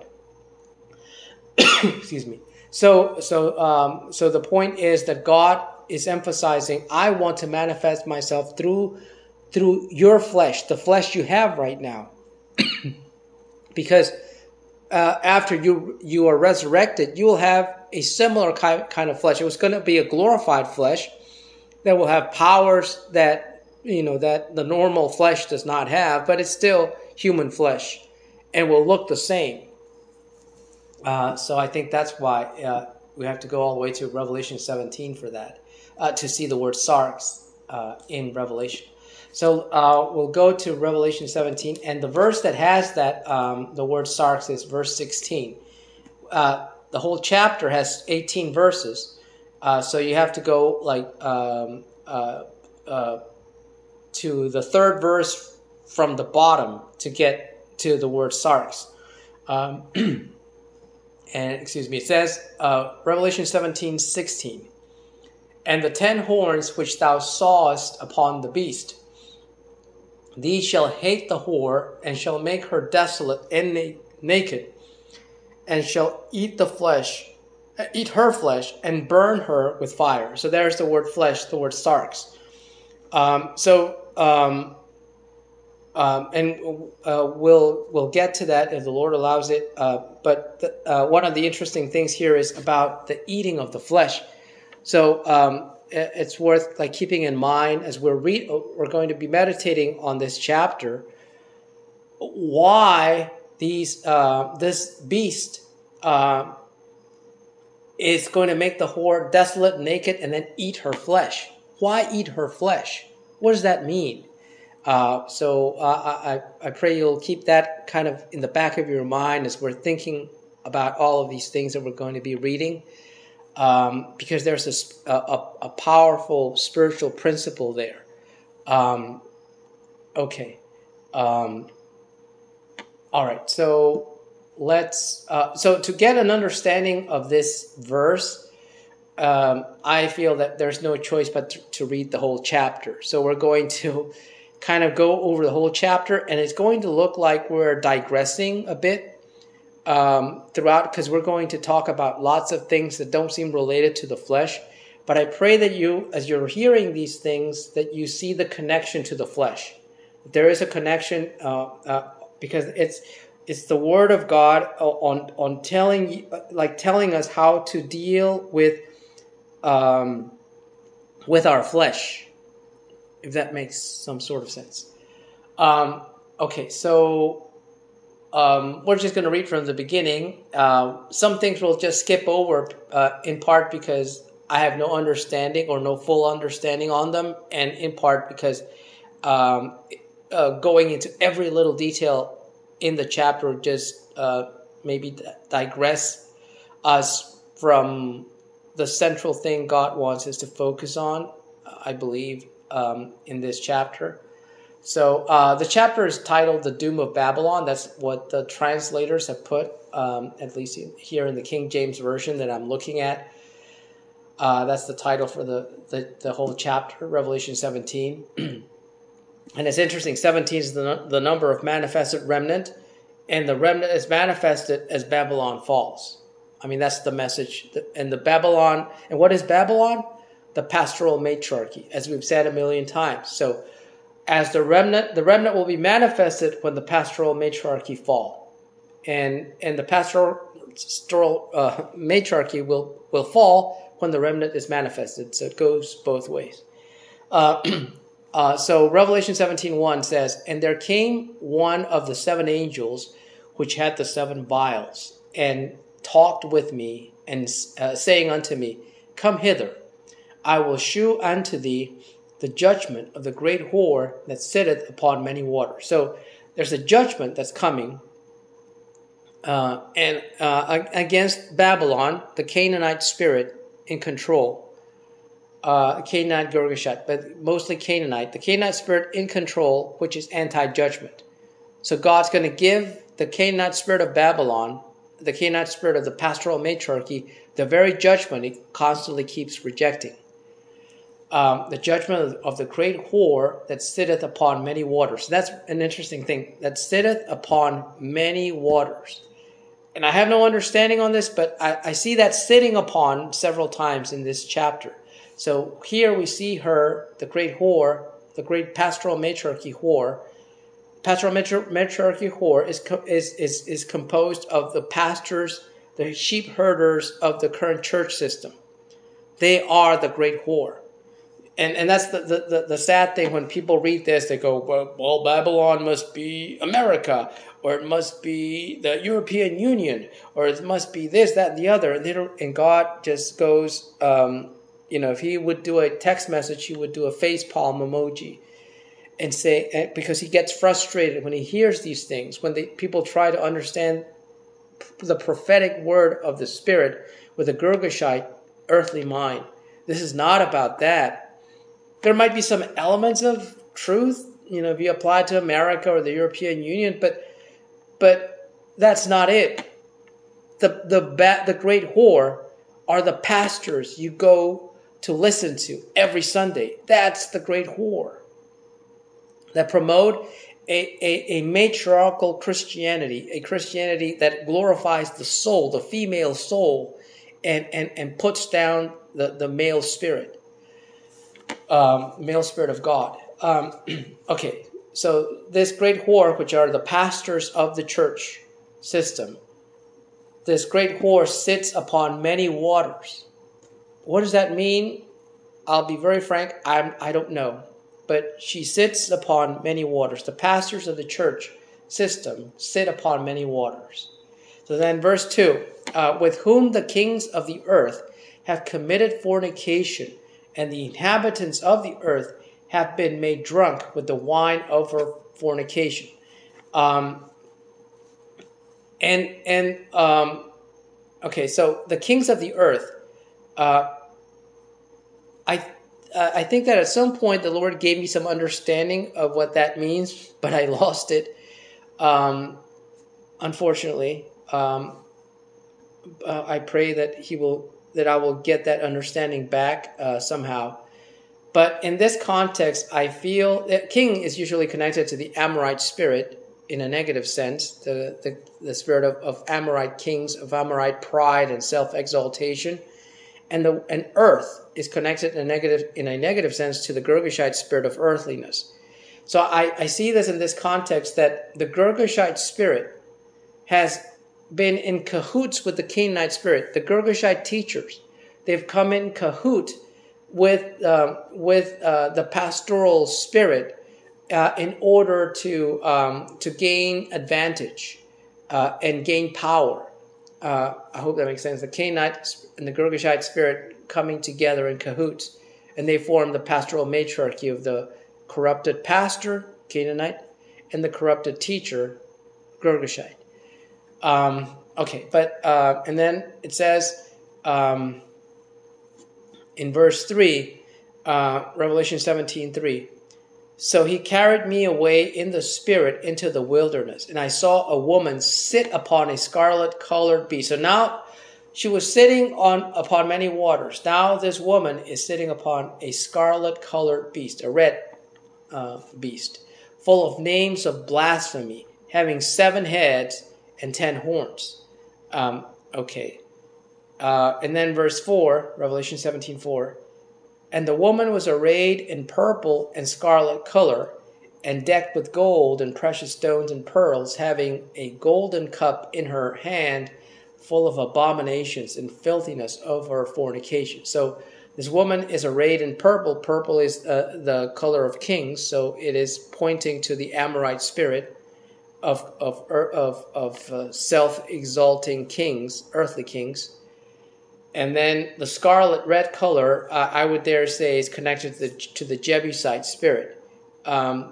Excuse me. So the point is that God is emphasizing, I want to manifest myself through your flesh, the flesh you have right now. Because after you are resurrected, you will have a similar kind of flesh. It was going to be a glorified flesh that will have powers that that the normal flesh does not have, but it's still human flesh and will look the same. So I think that's why we have to go all the way to Revelation 17 for that, to see the word sarx in Revelation. So we'll go to Revelation 17, and the verse that has that, the word sarx, is verse 16. The whole chapter has 18 verses, so you have to go to the third verse from the bottom to get to the word sarx. And excuse me, it says, Revelation 17:16, and the 10 horns which thou sawest upon the beast, these shall hate the whore, and shall make her desolate and naked, and shall eat her flesh, and burn her with fire. So there's the word flesh, the word sarx. We'll get to that if the Lord allows it. But one of the interesting things here is about the eating of the flesh. So it's worth keeping in mind as we're going to be meditating on this chapter, why this beast is going to make the whore desolate, naked, and then eat her flesh. Why eat her flesh? What does that mean? So I pray you'll keep that kind of in the back of your mind as we're thinking about all of these things that we're going to be reading, because there's a powerful spiritual principle there. Okay. All right. So let's. So to get an understanding of this verse, I feel that there's no choice but to read the whole chapter. So we're going to kind of go over the whole chapter, and it's going to look like we're digressing a bit throughout, because we're going to talk about lots of things that don't seem related to the flesh. But I pray that you, as you're hearing these things, that you see the connection to the flesh. There is a connection because it's the Word of God on telling us how to deal with our flesh, if that makes some sort of sense. Okay, so we're just going to read from the beginning. Some things we'll just skip over, in part because I have no understanding or no full understanding on them, and in part because going into every little detail in the chapter just maybe digress us from the central thing God wants us to focus on, I believe, in this chapter. So the chapter is titled The Doom of Babylon. That's what the translators have put, at least here in the King James Version that I'm looking at. That's the title for the whole chapter, Revelation 17. And it's interesting, 17 is the number of manifested remnant, and the remnant is manifested as Babylon falls. I mean, that's the message. And what is Babylon? The pastoral matriarchy, as we've said a million times. So as the remnant will be manifested when the pastoral matriarchy fall. And the pastoral matriarchy will fall when the remnant is manifested. So it goes both ways. So Revelation 17:1 says, and there came one of the 7 angels which had the 7 vials, and talked with me, and saying unto me, come hither. I will shew unto thee the judgment of the great whore that sitteth upon many waters. So there's a judgment that's coming against Babylon, the Canaanite spirit in control. Canaanite Girgashat, but mostly Canaanite. The Canaanite spirit in control, which is anti-judgment. So God's going to give the Canaanite spirit of Babylon, the Canaanite spirit of the pastoral matriarchy, the very judgment it constantly keeps rejecting. The judgment of the great whore that sitteth upon many waters. That's an interesting thing. That sitteth upon many waters. And I have no understanding on this, but I see that sitting upon several times in this chapter. So here we see her, the great whore, the great pastoral matriarchy whore. Pastoral matriarchy whore is composed of the pastors, the sheep herders of the current church system. They are the great whore. And that's the sad thing when people read this, they go, well, Babylon must be America, or it must be the European Union, or it must be this, that, and the other. And God just goes, if he would do a text message, he would do a facepalm emoji and say, because he gets frustrated when he hears these things, when people try to understand the prophetic word of the Spirit with a Girgashite earthly mind. This is not about that. There might be some elements of truth, if you apply it to America or the European Union, but that's not it. The great whore are the pastors you go to listen to every Sunday. That's the great whore that promote a matriarchal Christianity, a Christianity that glorifies the soul, the female soul, and puts down the male spirit. Male spirit of God. Okay, so this great whore, which are the pastors of the church system, this great whore sits upon many waters. What does that mean? I'll be very frank, I don't know. But she sits upon many waters. The pastors of the church system sit upon many waters. So then verse 2, with whom the kings of the earth have committed fornication, and the inhabitants of the earth have been made drunk with the wine of her fornication. Okay, so the kings of the earth, I think that at some point the Lord gave me some understanding of what that means, but I lost it, unfortunately. I pray that I will get that understanding back somehow. But in this context, I feel that king is usually connected to the Amorite spirit in a negative sense, the spirit of Amorite kings, of Amorite pride and self-exaltation. And earth is connected in a negative sense to the Girgashite spirit of earthliness. So I see this in this context that the Girgashite spirit has been in cahoots with the Canaanite spirit. The Girgashite teachers, they've come in cahoot with the pastoral spirit in order to gain advantage and gain power. I hope that makes sense. The Canaanite and the Girgashite spirit coming together in cahoots, and they form the pastoral matriarchy of the corrupted pastor, Canaanite, and the corrupted teacher, Girgashite. And then it says in verse 3, Revelation 17:3, so he carried me away in the spirit into the wilderness, and I saw a woman sit upon a scarlet-colored beast. So now she was sitting upon many waters. Now this woman is sitting upon a scarlet-colored beast, a red beast, full of names of blasphemy, having 7 heads and 10 horns. And then verse 4, Revelation 17:4, and the woman was arrayed in purple and scarlet color, and decked with gold and precious stones and pearls, having a golden cup in her hand, full of abominations and filthiness of her fornication. So this woman is arrayed in purple. Purple is the color of kings, so it is pointing to the Amorite spirit of self-exalting kings, earthly kings. And then the scarlet red color, I would dare say, is connected to the Jebusite spirit. And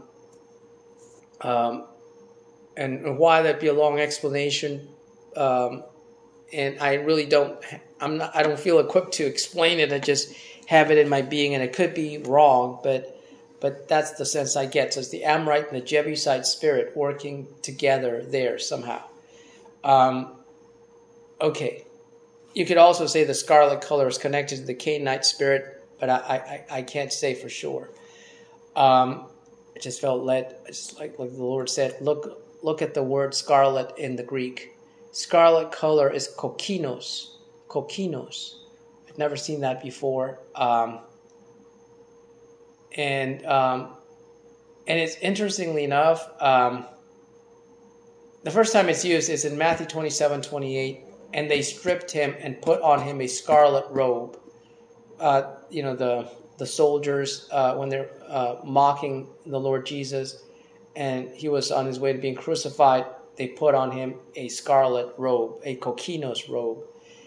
why that'd be a long explanation. And I really I don't feel equipped to explain it. I just have it in my being, and it could be wrong, but that's the sense I get. So it's the Amorite and the Jebusite spirit working together there somehow. Okay. You could also say the scarlet color is connected to the Canaanite spirit, but I can't say for sure. I just felt led, just like the Lord said, look at the word scarlet in the Greek. Scarlet color is kokinos. Kokinos. I've never seen that before. And it's interestingly enough, the first time it's used is in Matthew 27:28, and they stripped him and put on him a scarlet robe. The soldiers, when they're mocking the Lord Jesus, and he was on his way to being crucified, they put on him a scarlet robe, a kokinos robe.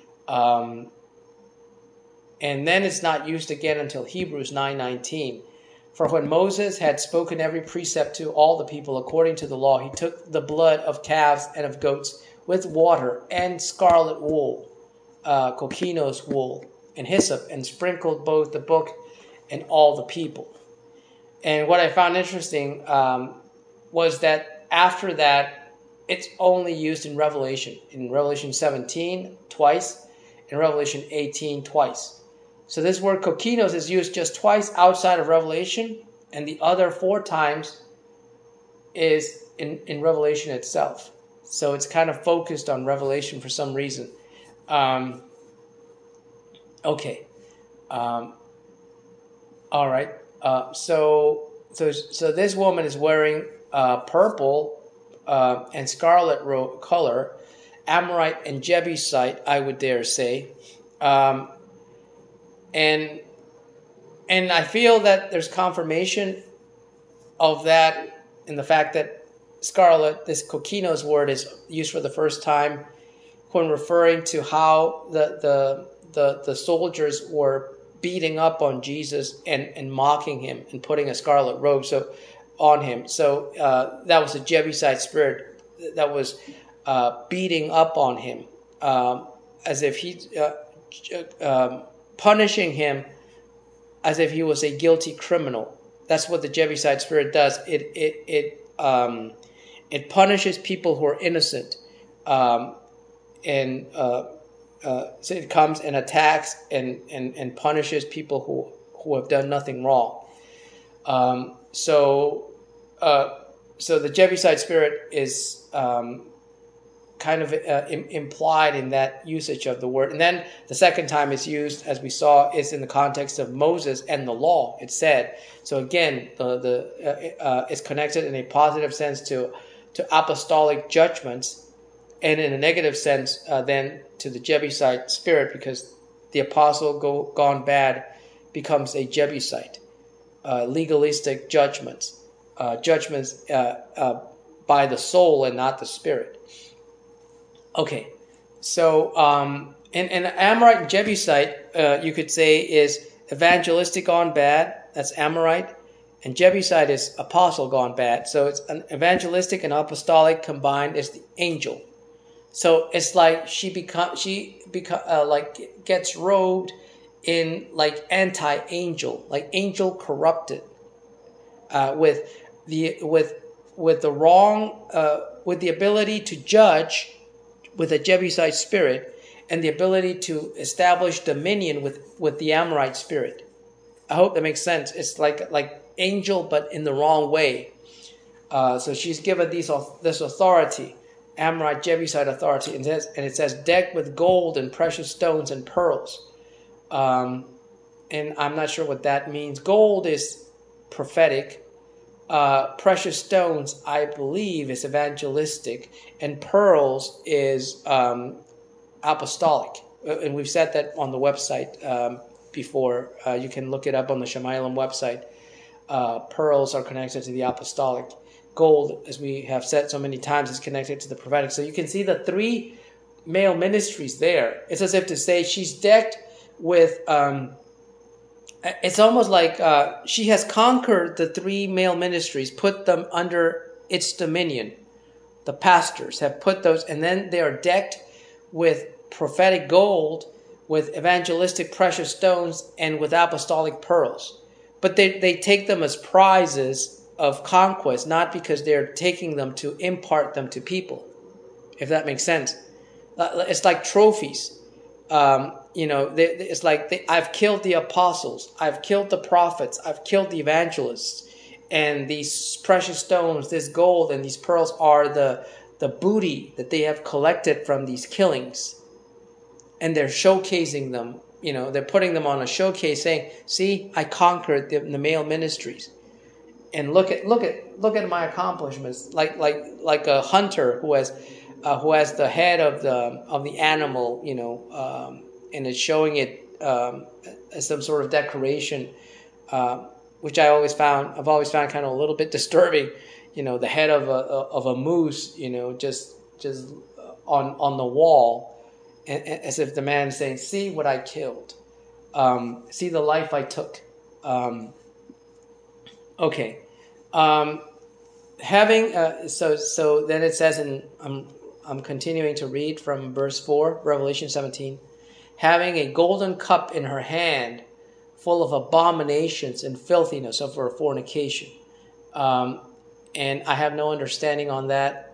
And then it's not used again until Hebrews 9:19. For when Moses had spoken every precept to all the people according to the law, he took the blood of calves and of goats with water and scarlet wool, kokinos wool, and hyssop, and sprinkled both the book and all the people. And what I found interesting was that after that, it's only used in Revelation. In Revelation 17, twice. In Revelation 18, twice. So this word kokinos is used just twice outside of Revelation, and the other 4 times is in Revelation itself. So it's kind of focused on Revelation for some reason. Okay. All right. So this woman is wearing purple and scarlet color, Amorite and Jebusite, I would dare say. And I feel that there's confirmation of that in the fact that scarlet, this kokinos word, is used for the first time when referring to how the soldiers were beating up on Jesus and mocking him and putting a scarlet robe on him. So that was a Jebusite spirit that was beating up on him, as if he punishing him as if he was a guilty criminal. That's what the Jebusite spirit does. It punishes people who are innocent, so it comes and attacks and punishes people who have done nothing wrong. So the Jebusite spirit is kind of implied in that usage of the word. And then the second time it's used, as we saw, is in the context of Moses and the law, it said. So again, it's connected in a positive sense to apostolic judgments, and in a negative sense then to the Jebusite spirit, because the apostle gone bad becomes a Jebusite. Legalistic judgments by the soul and not the spirit. Okay, so and Amorite and Jebusite, you could say, is evangelistic gone bad. That's Amorite, and Jebusite is apostle gone bad. So it's an evangelistic and apostolic combined is the angel. So it's like she gets robed in like anti-angel, like angel corrupted, with the ability to judge with a Jebusite spirit, and the ability to establish dominion with the Amorite spirit. I hope that makes sense. It's like angel, but in the wrong way. So she's given this authority, Amorite, Jebusite authority, and it says decked with gold and precious stones and pearls. And I'm not sure what that means. Gold is prophetic. Precious stones, I believe, is evangelistic, and pearls is apostolic. And we've said that on the website before. You can look it up on the Shemaylam website. Pearls are connected to the apostolic. Gold, as we have said so many times, is connected to the prophetic. So you can see the three male ministries there. It's as if to say she's decked with, it's almost like she has conquered the three male ministries, put them under its dominion. The pastors have put those, and then they are decked with prophetic gold, with evangelistic precious stones, and with apostolic pearls. But they take them as prizes of conquest, not because they're taking them to impart them to people, if that makes sense. It's like trophies. It's like I've killed the apostles, I've killed the prophets, I've killed the evangelists, and these precious stones, this gold and these pearls are the booty that they have collected from these killings, and they're showcasing them. They're putting them on a showcase, saying, "See, I conquered the male ministries, and look at my accomplishments." Like a hunter who has the head of the animal, and is showing it as some sort of decoration, which I've always found kind of a little bit disturbing. The head of a moose, just on the wall, as if the man is saying, "See what I killed, see the life I took." Okay. So then it says, I'm continuing to read from verse 4, Revelation 17. Having a golden cup in her hand, full of abominations and filthiness of her fornication. And I have no understanding on that.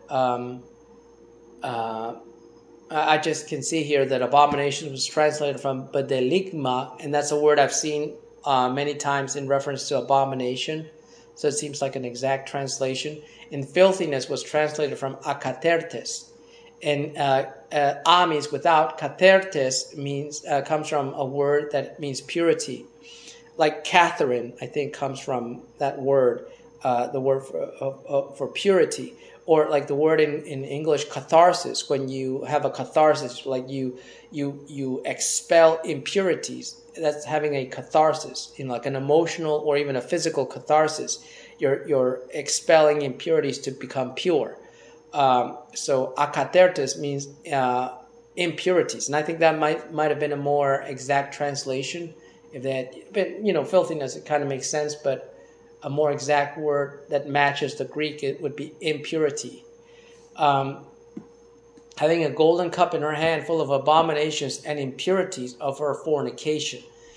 I just can see here that abomination was translated from bedeligma, and that's a word I've seen many times in reference to abomination. So it seems like an exact translation. And filthiness was translated from akatertes. And amis without katertes comes from a word that means purity. Like Catherine, I think, comes from that word, the word for purity. Or like the word in English, catharsis. When you have a catharsis, like you expel impurities. That's having a catharsis, in like an emotional or even a physical catharsis. You're expelling impurities to become pure. So akatertes means impurities, and I think that might have been a more exact translation. If that, but filthiness, it kind of makes sense, but a more exact word that matches the Greek, it would be impurity. Having a golden cup in her hand full of abominations and impurities of her fornication,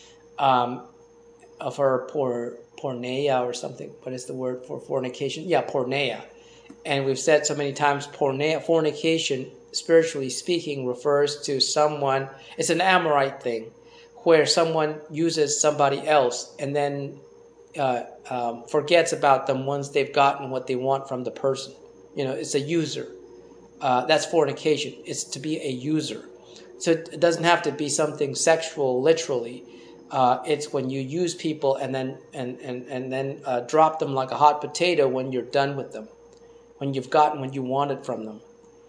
of her porneia or something. What is the word for fornication? Yeah, porneia. And we've said so many times, fornication, spiritually speaking, refers to someone, it's an Amorite thing, where someone uses somebody else and then forgets about them once they've gotten what they want from the person. It's a user. That's fornication. It's to be a user. So it doesn't have to be something sexual, literally. It's when you use people and then drop them like a hot potato when you're done with them, when you've gotten what you wanted from them.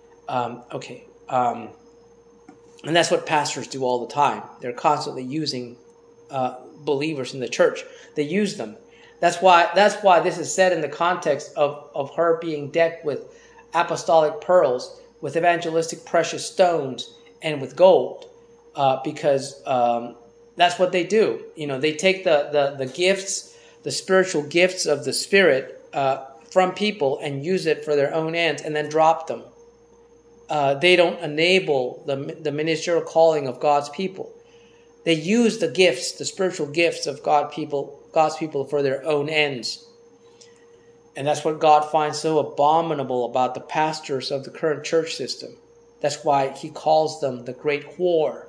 And that's what pastors do all the time. They're constantly using believers in the church. They use them. That's why this is said in the context of her being decked with apostolic pearls, with evangelistic precious stones, and with gold, because that's what they do. They take the gifts, the spiritual gifts of the Spirit from people and use it for their own ends, and then drop them. They don't enable the ministerial calling of God's people. They use the gifts, the spiritual gifts of God's people for their own ends. And that's what God finds so abominable about the pastors of the current church system. That's why he calls them the great whore.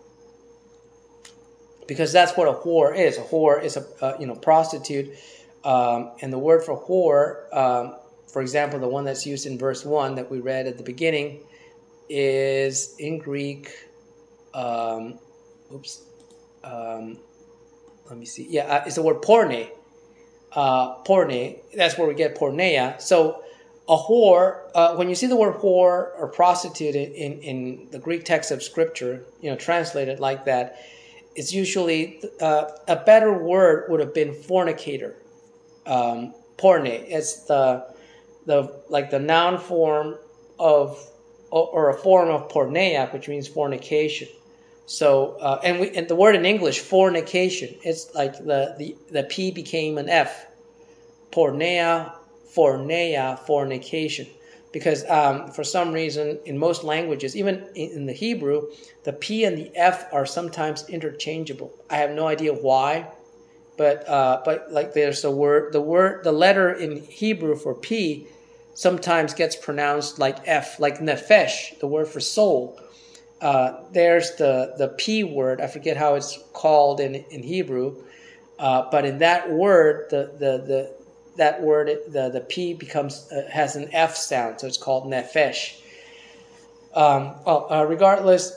Because that's what a whore is. A whore is a prostitute. And the word for whore, for example, the one that's used in verse 1 that we read at the beginning, is in Greek, let me see. Yeah, it's the word porne. Porne, that's where we get porneia. So a whore, when you see the word whore or prostitute in the Greek text of Scripture, translated like that, it's usually, a better word would have been fornicator. Porne, it's the noun form of or a form of porneia, which means fornication. So and the word in English, fornication, it's like the P became an F. Porneia, fornication. Because for some reason, in most languages, even in the Hebrew, the P and the F are sometimes interchangeable. I have no idea why, but like there's the letter in Hebrew for P sometimes gets pronounced like F, like nefesh, the word for soul. There's the P word. I forget how it's called in Hebrew, but in that word, the P becomes has an F sound, so it's called nefesh. Regardless,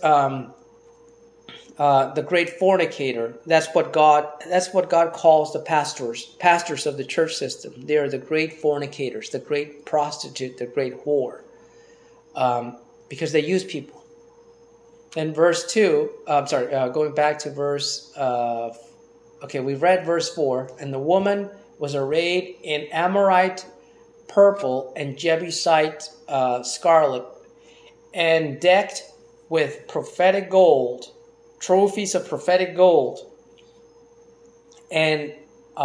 the great fornicator. That's what God calls the pastors of the church system. They are the great fornicators, the great prostitute, the great whore, because they use people. In verse 2, going back to verse, we've read verse 4, and the woman was arrayed in Amorite purple and Jebusite scarlet, and decked with prophetic gold, trophies of prophetic gold, and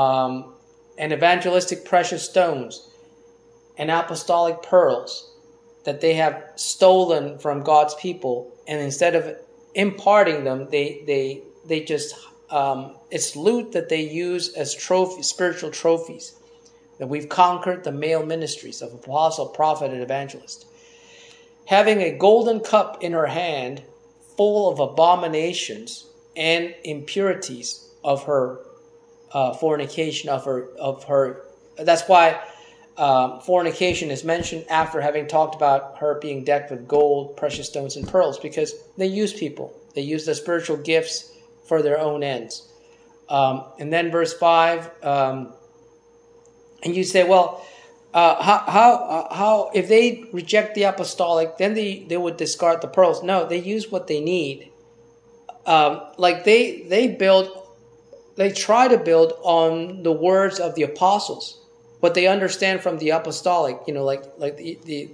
evangelistic precious stones, and apostolic pearls that they have stolen from God's people, and instead of imparting them, they just it's loot that they use as spiritual trophies, that we've conquered the male ministries of apostle, prophet, and evangelist. Having a golden cup in her hand, full of abominations and impurities of her fornication, of her. That's why fornication is mentioned after having talked about her being decked with gold, precious stones, and pearls, because they use people. They use the spiritual gifts for their own ends. And then verse 5, and you say, well, how if they reject the apostolic, then they would discard the pearls. No, they use what they need. Like they try to build on the words of the apostles, what they understand from the apostolic, like the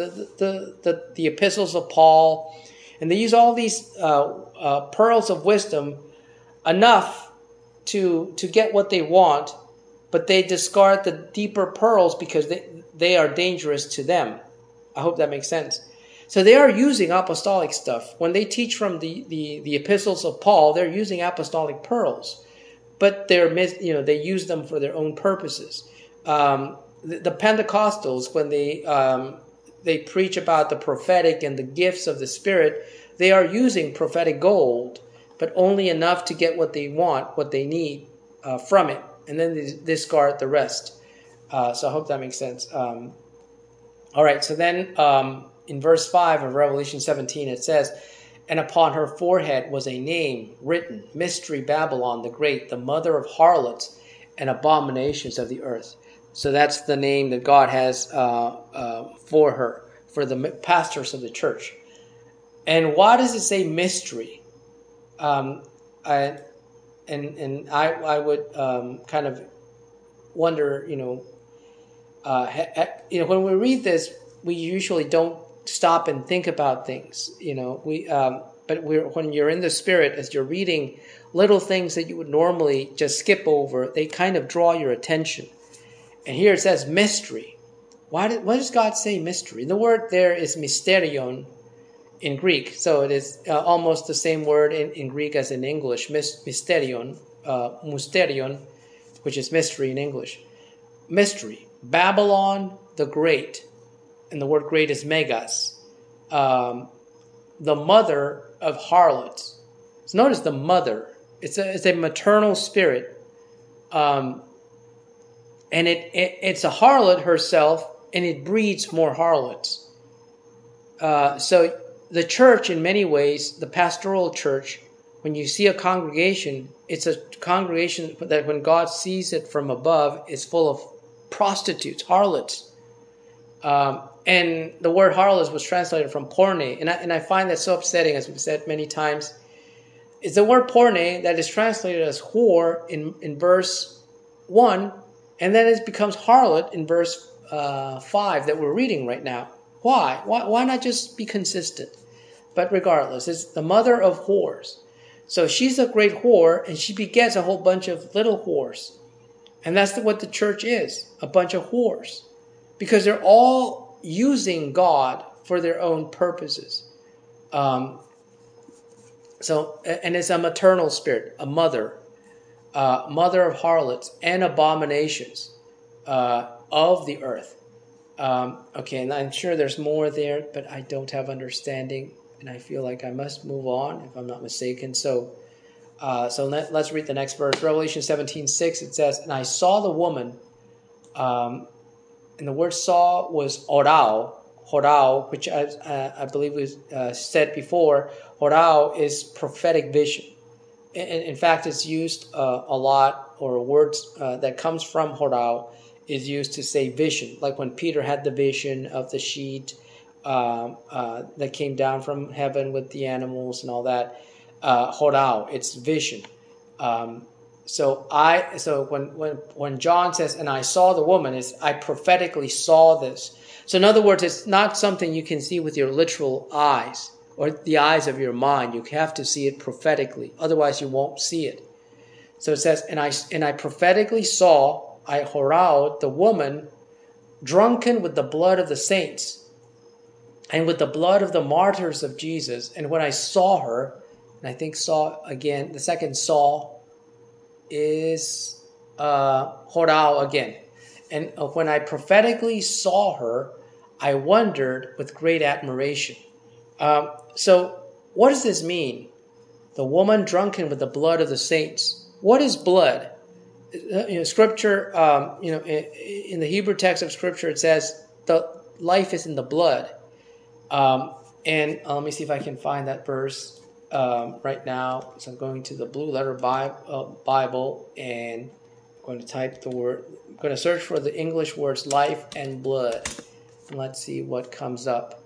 epistles of Paul, and they use all these pearls of wisdom enough to get what they want, but they discard the deeper pearls because they are dangerous to them. I hope that makes sense. So they are using apostolic stuff. When they teach from the epistles of Paul, they're using apostolic pearls, but they use them for their own purposes. The Pentecostals, when they preach about the prophetic and the gifts of the Spirit, they are using prophetic gold, but only enough to get what they want, what they need from it, and then they discard the rest. So I hope that makes sense. All right, so then in verse 5 of Revelation 17, it says, and upon her forehead was a name written, Mystery Babylon the Great, the mother of harlots and abominations of the earth. So that's the name that God has for her, for the pastors of the church. And why does it say mystery? I would kind of wonder, when we read this, we usually don't stop and think about things, but when you're in the Spirit, as you're reading, little things that you would normally just skip over, they kind of draw your attention. And here it says mystery. Why does God say mystery? The word there is mysterion in Greek, so it is almost the same word in Greek as in English, mysterion, mysterion, which is mystery in English. Mystery. Babylon the Great, and the word great is megas, the mother of harlots. So notice the mother. It's a maternal spirit, and it's a harlot herself, and it breeds more harlots. So the church, in many ways, the pastoral church, when you see a congregation, it's a congregation that when God sees it from above is full of prostitutes, harlots. And the word harlots was translated from porne. And I find that so upsetting, as we've said many times. It's the word porne that is translated as whore in verse 1, and then it becomes harlot in verse 5 that we're reading right now. Why? Why not just be consistent? But regardless, it's the mother of whores. So she's a great whore, and she begets a whole bunch of little whores. And that's what the church is, a bunch of whores. Because they're all using God for their own purposes. And it's a maternal spirit, a mother of harlots and abominations of the earth. Okay, and I'm sure there's more there, but I don't have understanding, and I feel like I must move on if I'm not mistaken. So let's read the next verse. Revelation 17:6, it says, "And I saw the woman," and the word "saw" was horao, which I believe was said before. Horao is prophetic vision. In fact, it's used a lot, or words that comes from horao is used to say vision. Like when Peter had the vision of the sheet that came down from heaven with the animals and all that. Horao, it's vision. So when John says, "And I saw the woman," I prophetically saw this. So in other words, it's not something you can see with your literal eyes or the eyes of your mind. You have to see it prophetically. Otherwise, you won't see it. So it says, and I prophetically saw, I horao, the woman, drunken with the blood of the saints and with the blood of the martyrs of Jesus. And when I saw her, and I think saw again, the second saw is horao again. And when I prophetically saw her, I wondered with great admiration. So what does this mean? The woman drunken with the blood of the saints. What is blood? Scripture, in the Hebrew text of Scripture, it says the life is in the blood. And let me see if I can find that verse right now. So I'm going to the Blue Letter Bible, and I'm going to type the word. I'm going to search for the English words life and blood. And let's see what comes up.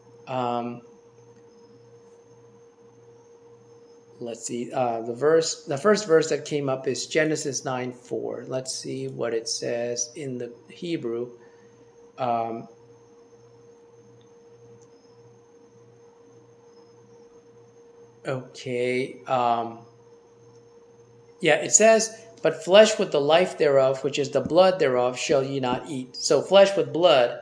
Let's see. The first verse that came up is Genesis 9:4. Let's see what it says in the Hebrew. Okay. It says, "But flesh with the life thereof, which is the blood thereof, shall ye not eat." So flesh with blood,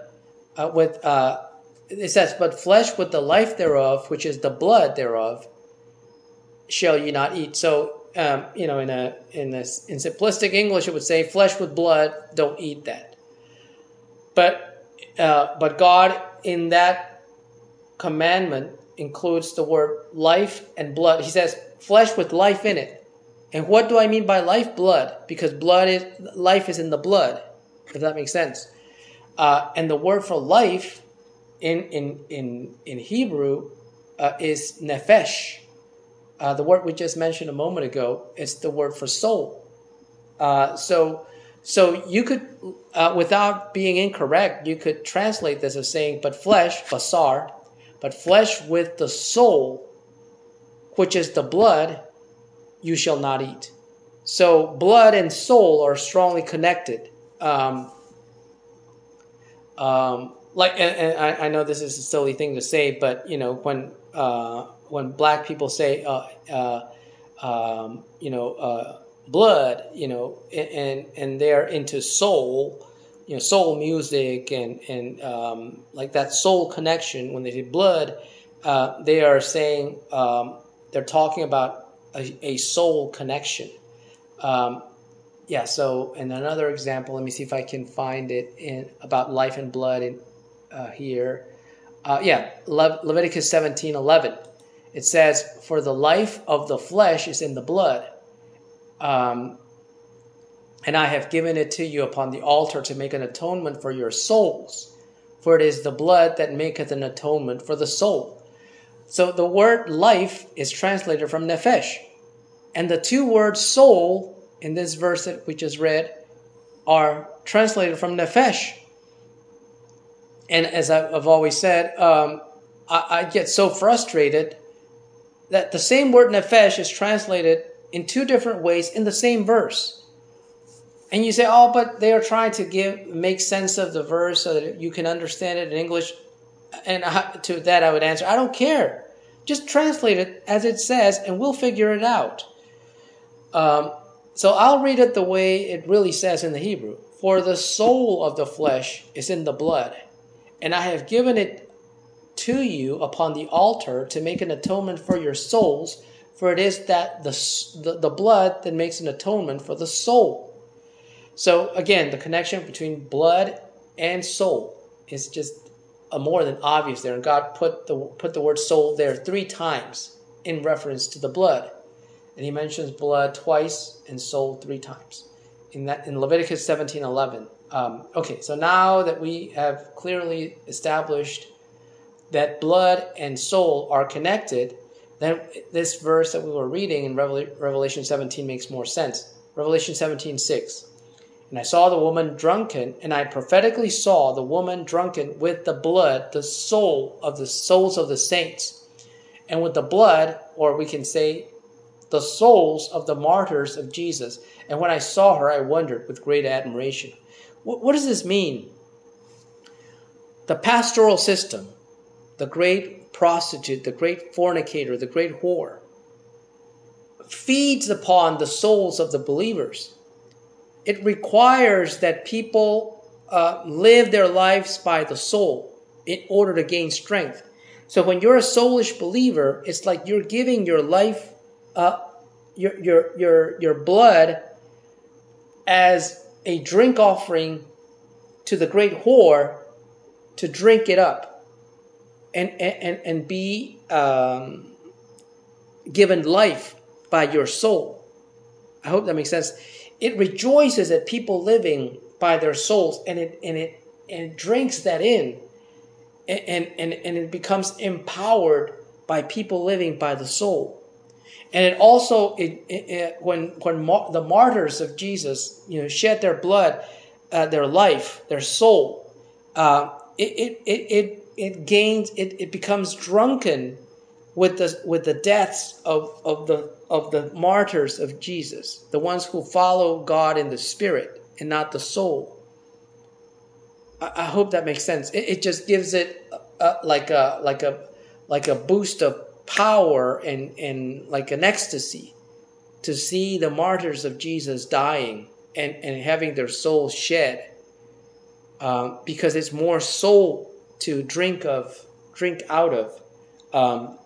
it says, "But flesh with the life thereof, which is the blood thereof, shall you not eat." So, in simplistic English, it would say, "Flesh with blood, don't eat that." But God in that commandment includes the word life and blood. He says, "Flesh with life in it." And what do I mean by life? Blood, because life is in the blood. If that makes sense. And the word for life in Hebrew is nephesh. The word we just mentioned a moment ago is the word for soul. So you could, without being incorrect, you could translate this as saying, "But flesh, basar, but flesh with the soul, which is the blood, you shall not eat." So blood and soul are strongly connected. And I know this is a silly thing to say, but when black people say blood, and they're into soul, soul music and like that soul connection. When they say blood, they are saying they're talking about a soul connection. So in another example, let me see if I can find it about life and blood here. Leviticus 17:11. It says, "For the life of the flesh is in the blood, and I have given it to you upon the altar to make an atonement for your souls. For it is the blood that maketh an atonement for the soul." So the word life is translated from nephesh. And the two words soul in this verse that we just read are translated from nephesh. And as I've always said, I get so frustrated that the same word nephesh is translated in two different ways in the same verse. And you say, "Oh, but they are trying to make sense of the verse so that you can understand it in English." And to that I would answer, I don't care. Just translate it as it says, and we'll figure it out. So I'll read it the way it really says in the Hebrew. For the soul of the flesh is in the blood, and I have given it to you upon the altar to make an atonement for your souls, for it is that the blood that makes an atonement for the soul. So again, the connection between blood and soul is just more than obvious there. And God put the word soul there 3 times in reference to the blood. And he mentions blood twice and soul 3 times in Leviticus 17:11. Okay, so now that we have clearly established that blood and soul are connected, then this verse that we were reading in Revelation 17 makes more sense. Revelation 17:6. And I saw the woman drunken, and I prophetically saw the woman drunken with the blood, the soul of the souls of the saints, and with the blood, or we can say, the souls of the martyrs of Jesus. And when I saw her, I wondered with great admiration. What does this mean? The pastoral system, the great prostitute, the great fornicator, the great whore, feeds upon the souls of the believers. It requires that people live their lives by the soul in order to gain strength. So when you're a soulish believer, it's like you're giving your life, your blood, as a drink offering to the great whore to drink it up and be given life by your soul. I hope that makes sense. It rejoices at people living by their souls, and it drinks that in, and it becomes empowered by people living by the soul. And it also, when the martyrs of Jesus, shed their blood, their life, their soul, it becomes drunken with the deaths of the martyrs of Jesus, the ones who follow God in the spirit and not the soul. I hope that makes sense. It just gives it like a boost of power and like an ecstasy to see the martyrs of Jesus dying and having their souls shed, because it's more soul to drink out of.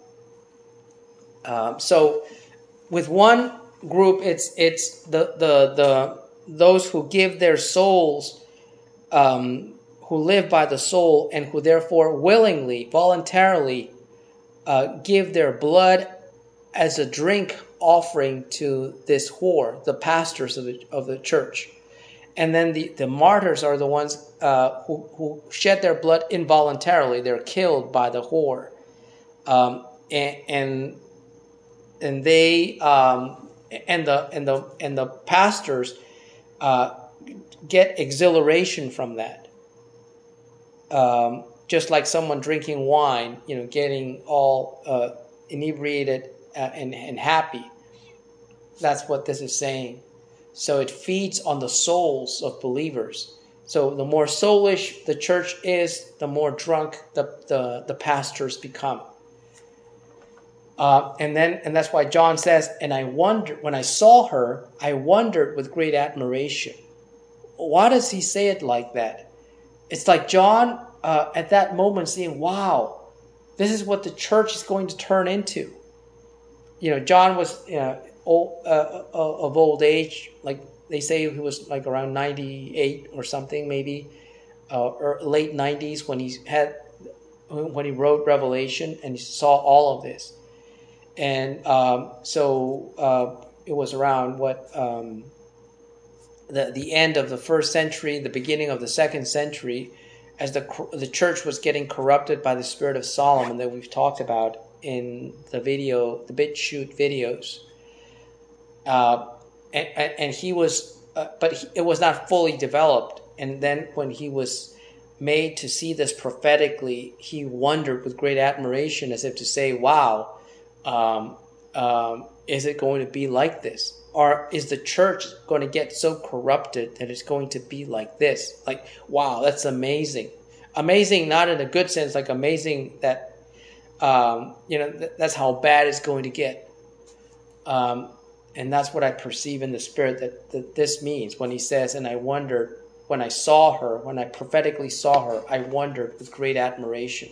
So with one group, it's the those who give their souls, who live by the soul, and who therefore willingly, voluntarily give their blood as a drink offering to this whore, the pastors of the church. And then the martyrs are the ones who shed their blood involuntarily. They're killed by the whore, and they and the pastors get exhilaration from that. Just like someone drinking wine, getting all inebriated and happy. That's what this is saying. So it feeds on the souls of believers. So the more soulish the church is, the more drunk the pastors become. And that's why John says, and I wondered, when I saw her, I wondered with great admiration. Why does he say it like that? It's like John at that moment saying, wow, this is what the church is going to turn into. John was of old age, like they say he was like around 98 or something, maybe, or late 90s when he wrote Revelation, and he saw all of this. And so it was around the end of the first century, the beginning of the second century, as the church was getting corrupted by the spirit of Solomon that we've talked about in the BitChute videos. And he was, but it was not fully developed. And then when he was made to see this prophetically, he wondered with great admiration, as if to say, wow, is it going to be like this? Or is the church going to get so corrupted that it's going to be like this? Like, wow, that's amazing. Amazing, not in a good sense, like amazing that, that's how bad it's going to get. And that's what I perceive in the spirit that this means when he says, and I wondered, when I saw her, when I prophetically saw her, I wondered with great admiration.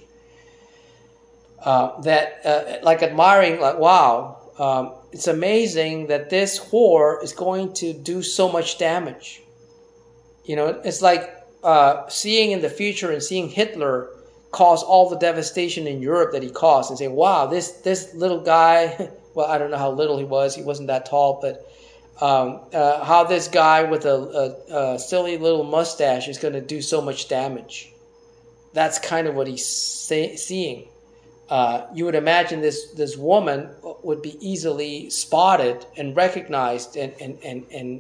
Like admiring, like, wow, it's amazing that this whore is going to do so much damage. It's like seeing in the future and seeing Hitler cause all the devastation in Europe that he caused, and saying, wow, this little guy, well, I don't know how little he wasn't that tall, but how this guy with a silly little mustache is going to do so much damage. That's kind of what he's seeing. You would imagine this woman would be easily spotted and recognized and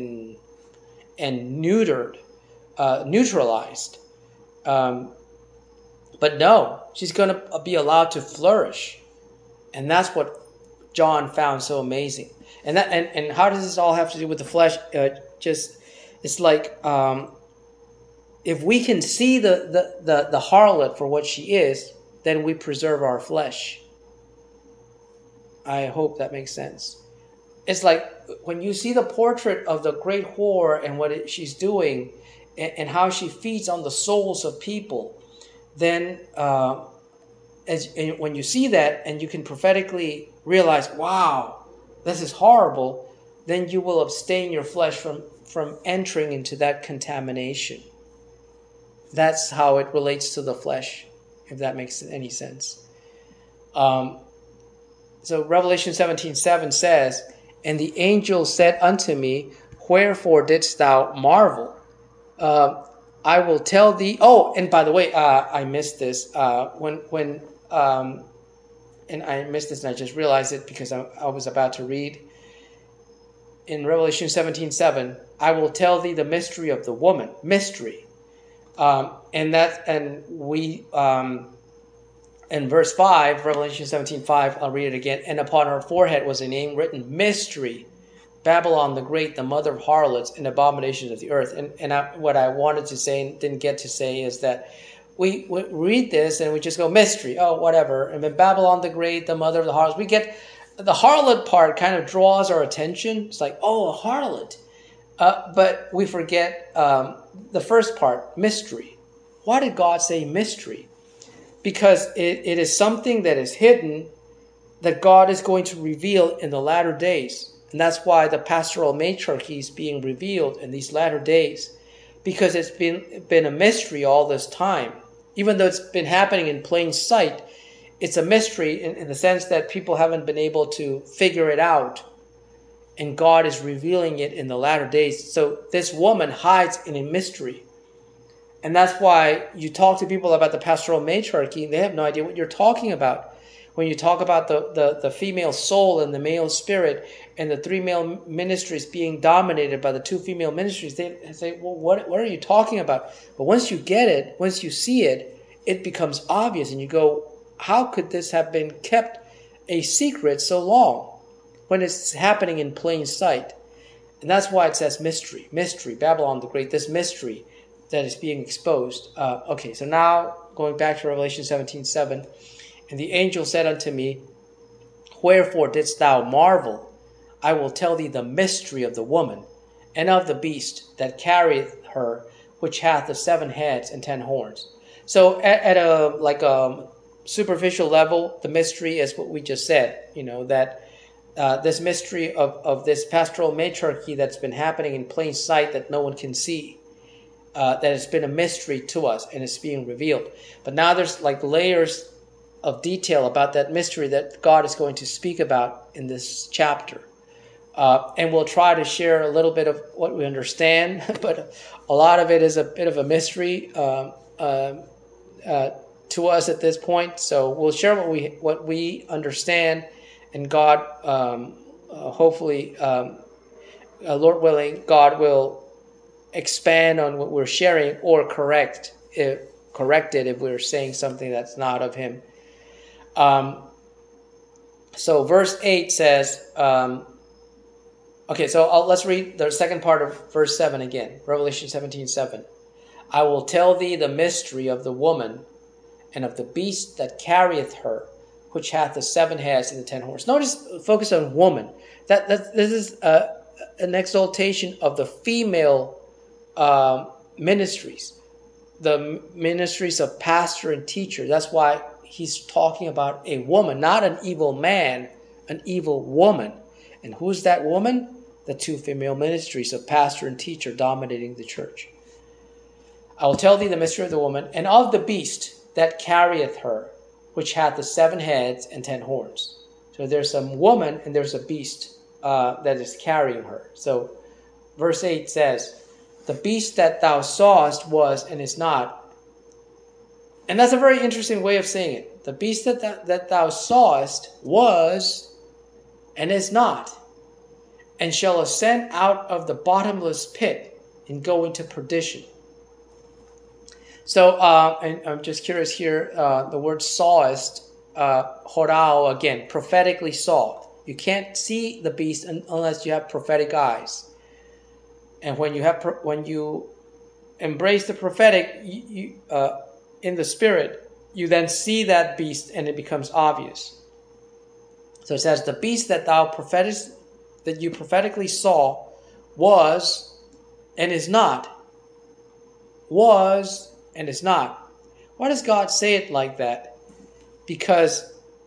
neutered, neutralized. But no, she's going to be allowed to flourish. And that's what John found so amazing. And how does this all have to do with the flesh? It's like if we can see the harlot for what she is, then we preserve our flesh. I hope that makes sense. It's like when you see the portrait of the great whore and what she's doing and how she feeds on the souls of people, then when you see that and you can prophetically realize, wow, this is horrible, then you will abstain your flesh from entering into that contamination. That's how it relates to the flesh, if that makes any sense. So Revelation 17:7 says, and the angel said unto me, wherefore didst thou marvel? I will tell thee. Oh, and by the way, I missed this. And I missed this, and I just realized it because I was about to read. In Revelation 17:7, I will tell thee the mystery of the woman. Mystery. In verse 5, Revelation 17:5, I'll read it again. And upon her forehead was a name written, Mystery, Babylon the Great, the mother of harlots and abominations of the earth. What I wanted to say and didn't get to say is that we read this and we just go, mystery, oh, whatever. And then Babylon the Great, the mother of the harlots. We get the harlot part kind of draws our attention. It's like, oh, a harlot. But we forget the first part, mystery. Why did God say mystery? Because it is something that is hidden that God is going to reveal in the latter days. And that's why the pastoral matriarchy is being revealed in these latter days. Because it's been a mystery all this time. Even though it's been happening in plain sight, it's a mystery in the sense that people haven't been able to figure it out. And God is revealing it in the latter days. So this woman hides in a mystery. And that's why you talk to people about the pastoral matriarchy, and they have no idea what you're talking about. When you talk about the female soul and the male spirit and the three male ministries being dominated by the two female ministries, they say, well, what are you talking about? But once you get it, once you see it, it becomes obvious. And you go, how could this have been kept a secret so long when it's happening in plain sight? And that's why it says mystery. Mystery, Babylon the Great, this mystery that is being exposed. Okay, so now going back to Revelation 17:7, and the angel said unto me, wherefore didst thou marvel? I will tell thee the mystery of the woman, and of the beast that carrieth her, which hath the 7 heads and 10 horns. So at a superficial level, the mystery is what we just said, that this mystery of this pastoral matriarchy that's been happening in plain sight that no one can see. That it's been a mystery to us and it's being revealed. But now there's like layers of detail about that mystery that God is going to speak about in this chapter. And we'll try to share a little bit of what we understand, but a lot of it is a bit of a mystery to us at this point. So we'll share what we understand, and God, hopefully, Lord willing, God will expand on what we're sharing or correct it if we're saying something that's not of Him. So verse 8 says, let's read the second part of verse 7 again. Revelation 17:7. I will tell thee the mystery of the woman and of the beast that carrieth her, which hath the 7 heads and the 10 horns. Notice, focus on woman. This is an exaltation of the female ministries, the ministries of pastor and teacher. That's why he's talking about a woman, not an evil man, an evil woman. And who's that woman? The 2 female ministries of pastor and teacher dominating the church. I will tell thee the mystery of the woman and of the beast that carrieth her, which hath the 7 heads and 10 horns. So there's a woman and there's a beast that is carrying her. So verse 8 says, the beast that thou sawest was and is not. And that's a very interesting way of saying it. The beast that thou sawest was and is not, and shall ascend out of the bottomless pit and go into perdition. So, and I'm just curious here, the word sawest, horao, again, prophetically saw. You can't see the beast unless you have prophetic eyes. And when you embrace the prophetic in the spirit, you then see that beast and it becomes obvious. So it says, the beast that you prophetically saw was and is not. Was and is not. Why does God say it like that? Because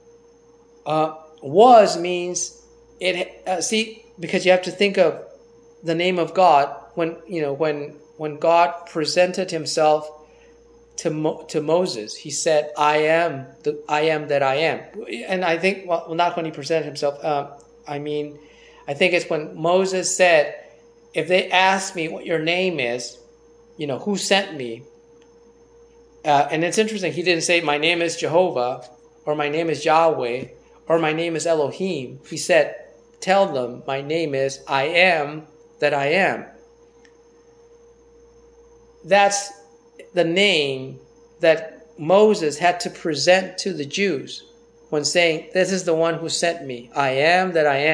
was means it. Because you have to think of the name of God when God presented himself to Moses. He said, "I am that I am." And I think, well, not when he presented himself. I think it's when Moses said, "If they ask me what your name is, who sent me?" And it's interesting, he didn't say, my name is Jehovah, or my name is Yahweh, or my name is Elohim. He said, tell them, my name is I am that I am. That's the name that Moses had to present to the Jews when saying, this is the one who sent me. I am that I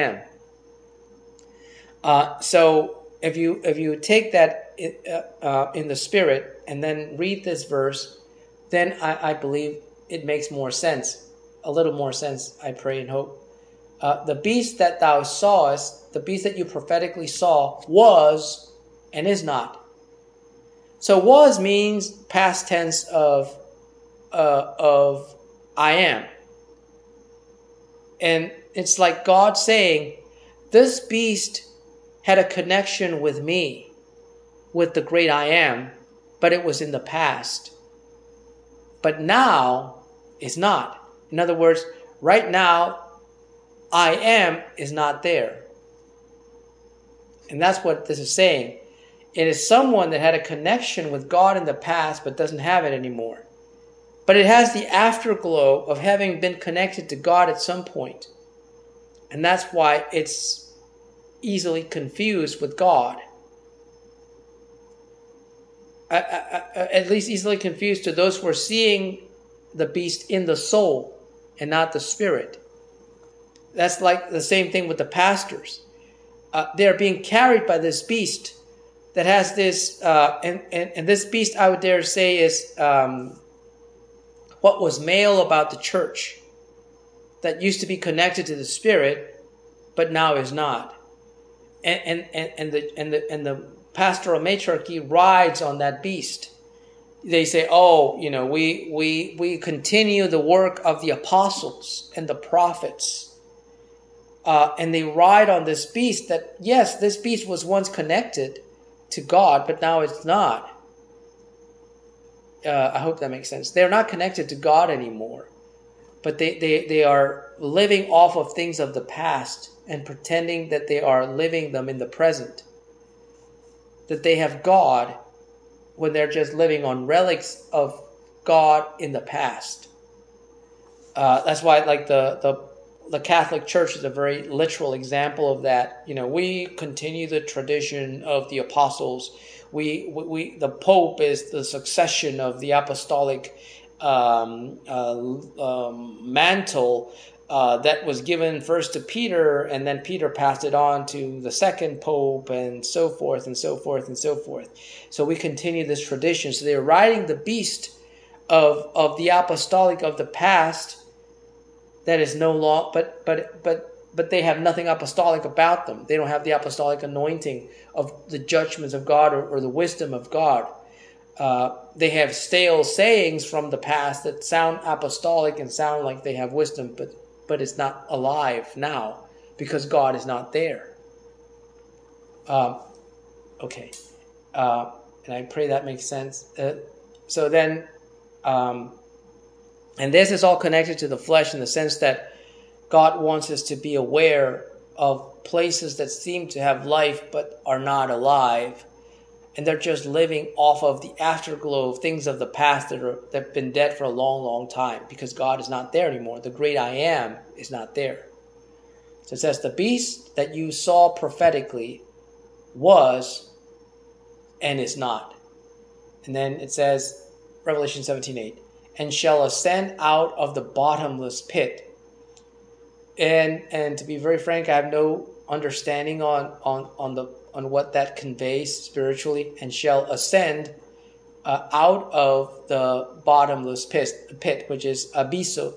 am. So if you take that in the spirit and then read this verse, then I believe it makes more sense, a little more sense, I pray and hope. The beast that thou sawest, the beast that you prophetically saw, was and is not. So was means past tense of I am. And it's like God saying, this beast had a connection with me, with the great I am, but it was in the past. But now is not. In other words, right now, I am is not there. And that's what this is saying. It is someone that had a connection with God in the past but doesn't have it anymore. But it has the afterglow of having been connected to God at some point. And that's why it's easily confused with God. At least easily confused to those who are seeing the beast in the soul and not the spirit. That's like the same thing with the pastors. They are being carried by this beast that has this, and this beast, I would dare say, is what was male about the church that used to be connected to the spirit, but now is not. And the pastoral matriarchy rides on that beast. They say, we continue the work of the apostles and the prophets. And they ride on this beast that, yes, this beast was once connected to God, but now it's not. I hope that makes sense. They're not connected to God anymore. But they are living off of things of the past and pretending that they are living them in the present. That they have God when they're just living on relics of God in the past. That's why, like the Catholic Church is a very literal example of that. We continue the tradition of the apostles. The Pope is the succession of the apostolic mantle. that was given first to Peter, and then Peter passed it on to the second pope, and so forth and so forth and so forth. So we continue this tradition. So they're riding the beast of the apostolic of the past that is no law, but they have nothing apostolic about them. They don't have the apostolic anointing of the judgments of God or the wisdom of God. They have stale sayings from the past that sound apostolic and sound like they have wisdom, but it's not alive now because God is not there. Okay. And I pray that makes sense. So then, and this is all connected to the flesh in the sense that God wants us to be aware of places that seem to have life but are not alive. And they're just living off of the afterglow of things of the past that have been dead for a long, long time because God is not there anymore. The great I am is not there. So it says, the beast that you saw prophetically was and is not. And then it says, Revelation 17:8, and shall ascend out of the bottomless pit. And to be very frank, I have no understanding on what that conveys spiritually, and shall ascend out of the bottomless pit, which is abyssos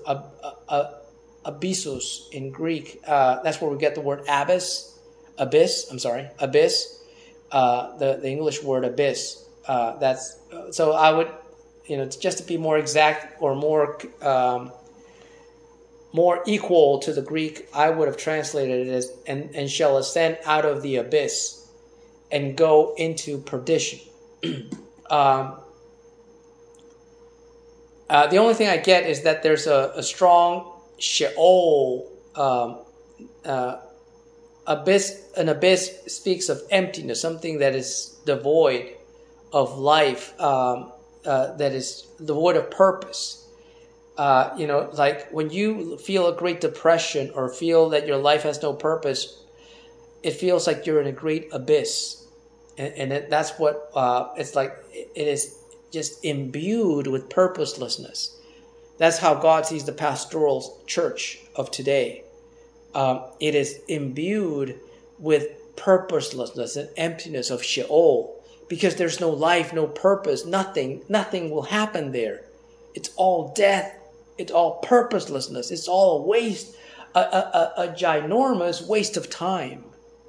in Greek. That's where we get the word abyss. The English word abyss. So I would, just to be more exact or more equal to the Greek, I would have translated it as and shall ascend out of the abyss and go into perdition. The only thing I get is that there's a strong Sheol abyss. An abyss speaks of emptiness, something that is devoid of life, that is devoid of purpose. Like when you feel a great depression or feel that your life has no purpose, it feels like you're in a great abyss. And that's what it's like. It is just imbued with purposelessness. That's how God sees the pastoral church of today. It is imbued with purposelessness and emptiness of Sheol, because there's no life, no purpose, nothing will happen there. It's all death. It's all purposelessness. It's all a waste, a ginormous waste of time.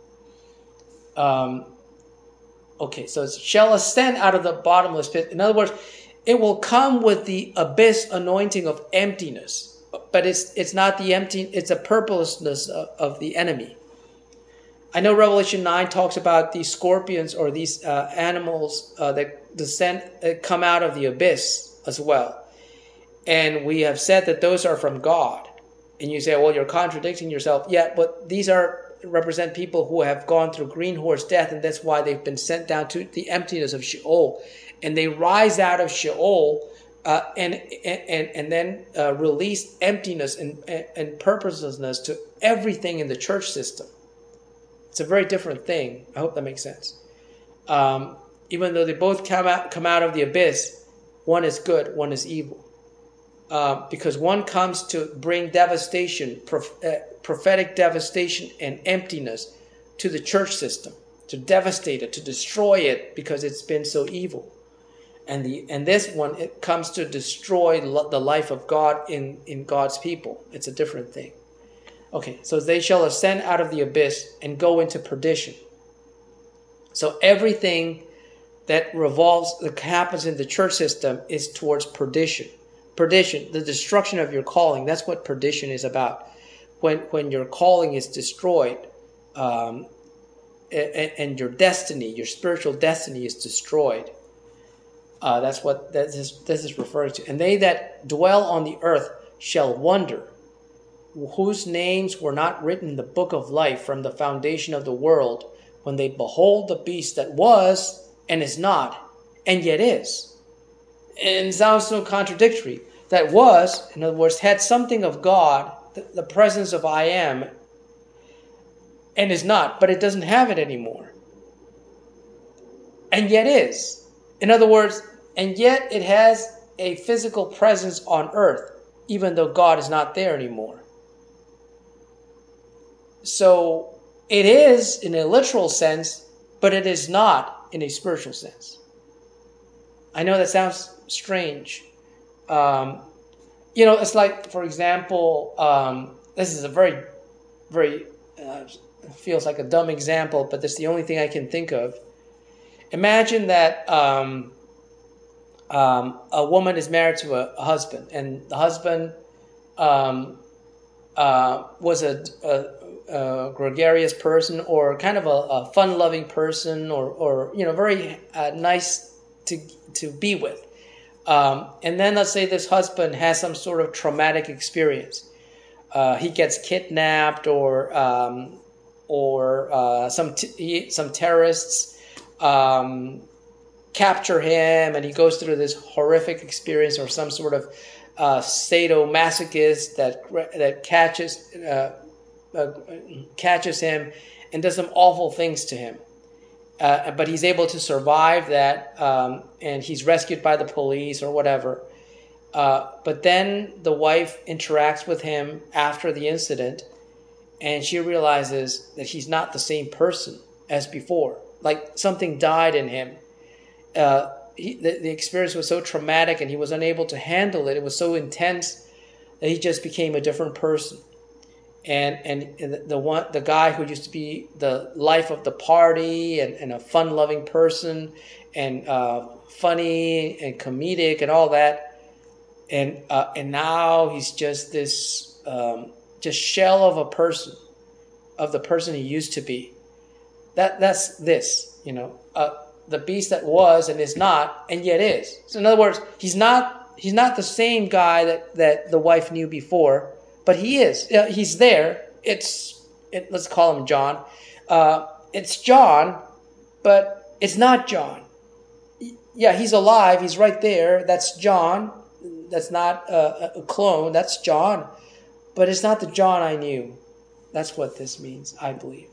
Okay, so it shall ascend out of the bottomless pit. In other words, it will come with the abyss anointing of emptiness, but it's not the empty. It's a purposelessness of the enemy. I know Revelation 9 talks about these scorpions or these animals that come out of the abyss as well. And we have said that those are from God. And you say, well, you're contradicting yourself. Yeah, but these represent people who have gone through green horse death, and that's why they've been sent down to the emptiness of Sheol. And they rise out of Sheol and then release emptiness and purposelessness to everything in the church system. It's a very different thing. I hope that makes sense. Even though they both come out of the abyss, one is good, one is evil. Because one comes to bring devastation, prophetic devastation and emptiness to the church system, to devastate it, to destroy it because it's been so evil. And this one, it comes to destroy the life of God in God's people. It's a different thing. Okay, so they shall ascend out of the abyss and go into perdition. So everything that happens in the church system is towards perdition. Perdition, the destruction of your calling. That's what perdition is about. When your calling is destroyed, and your destiny, your spiritual destiny is destroyed. That's what this is referring to. And they that dwell on the earth shall wonder, whose names were not written in the book of life from the foundation of the world, when they behold the beast that was and is not, and yet is. And it sounds so contradictory. That was, in other words, had something of God, the presence of I am, and is not, but it doesn't have it anymore. And yet is. In other words, and yet it has a physical presence on earth, even though God is not there anymore. So it is in a literal sense, but it is not in a spiritual sense. I know that sounds strange. It's like, for example, this is a very, very, feels like a dumb example, but that's the only thing I can think of. Imagine that a woman is married to a husband, and the husband was a gregarious person, or kind of a fun-loving person, or very nice to be with. And then let's say this husband has some sort of traumatic experience. He gets kidnapped, or some terrorists capture him, and he goes through this horrific experience, or some sort of sadomasochist that catches him and does some awful things to him. But he's able to survive that, and he's rescued by the police or whatever. But then the wife interacts with him after the incident, and she realizes that he's not the same person as before. Like something died in him. The experience was so traumatic, and he was unable to handle it. It was so intense that he just became a different person. And the guy who used to be the life of the party, and a fun-loving person, and funny and comedic and all that, and now he's just this just shell of a person, of the person he used to be. That's this, the beast that was and is not and yet is. So in other words, he's not the same guy that the wife knew before. But he is. He's there. Let's call him John. It's John, but it's not John. Yeah, he's alive. He's right there. That's John. That's not a clone. That's John. But it's not the John I knew. That's what this means, I believe.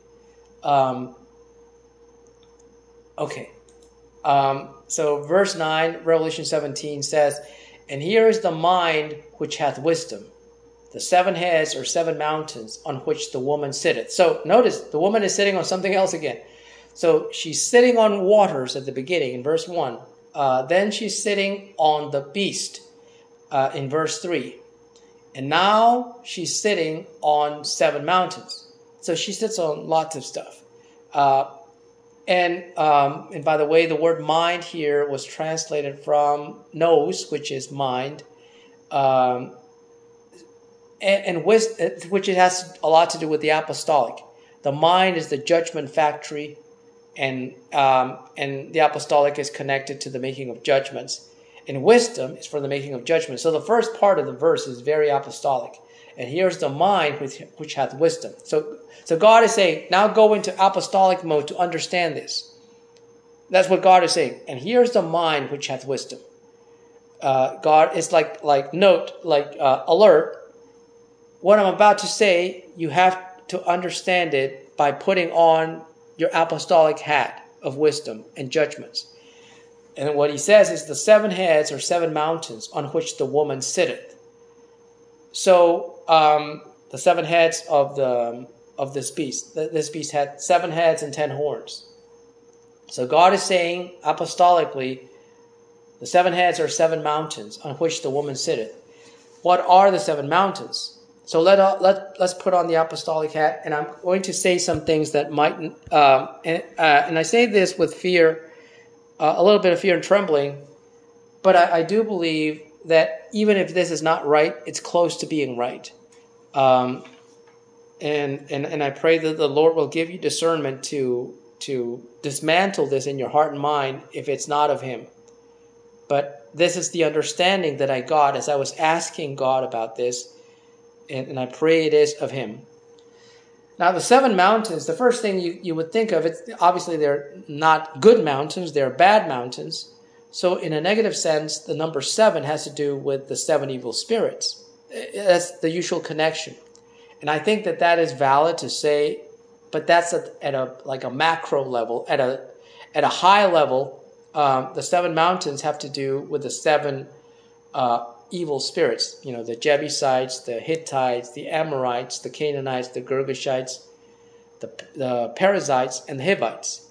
Okay. So verse 9, Revelation 17 says, "And here is the mind which hath wisdom. The 7 heads are 7 mountains on which the woman sitteth." So notice, the woman is sitting on something else again. So she's sitting on waters at the beginning in verse 1. Then she's sitting on the beast in verse 3. And now she's sitting on 7 mountains. So she sits on lots of stuff. And by the way, the word mind here was translated from nous, which is mind, and which it has a lot to do with the apostolic. The mind is the judgment factory, and the apostolic is connected to the making of judgments. And wisdom is for the making of judgments. So the first part of the verse is very apostolic. And here's the mind which hath wisdom. So God is saying, now go into apostolic mode to understand this. That's what God is saying. And here's the mind which hath wisdom. God is like alert. What I'm about to say, you have to understand it by putting on your apostolic hat of wisdom and judgments. And what he says is the 7 heads are 7 mountains on which the woman sitteth. So the 7 heads of this beast. This beast had 7 heads and 10 horns. So God is saying apostolically, the 7 heads are 7 mountains on which the woman sitteth. What are the 7 mountains? So let's put on the apostolic hat, and I'm going to say some things that might, and I say this with fear, a little bit of fear and trembling, but I do believe that even if this is not right, it's close to being right. And I pray that the Lord will give you discernment to dismantle this in your heart and mind if it's not of Him. But this is the understanding that I got as I was asking God about this, and I pray it is of Him. Now, the 7 mountains, the first thing you would think of, obviously they're not good mountains, they're bad mountains. So in a negative sense, the number 7 has to do with the 7 evil spirits. That's the usual connection. And I think that is valid to say, but that's at a macro level. At a high level, the 7 mountains have to do with the 7 evil spirits. The Jebusites, the Hittites, the Amorites, the Canaanites, the Girgashites, the Perizzites, and the Hivites.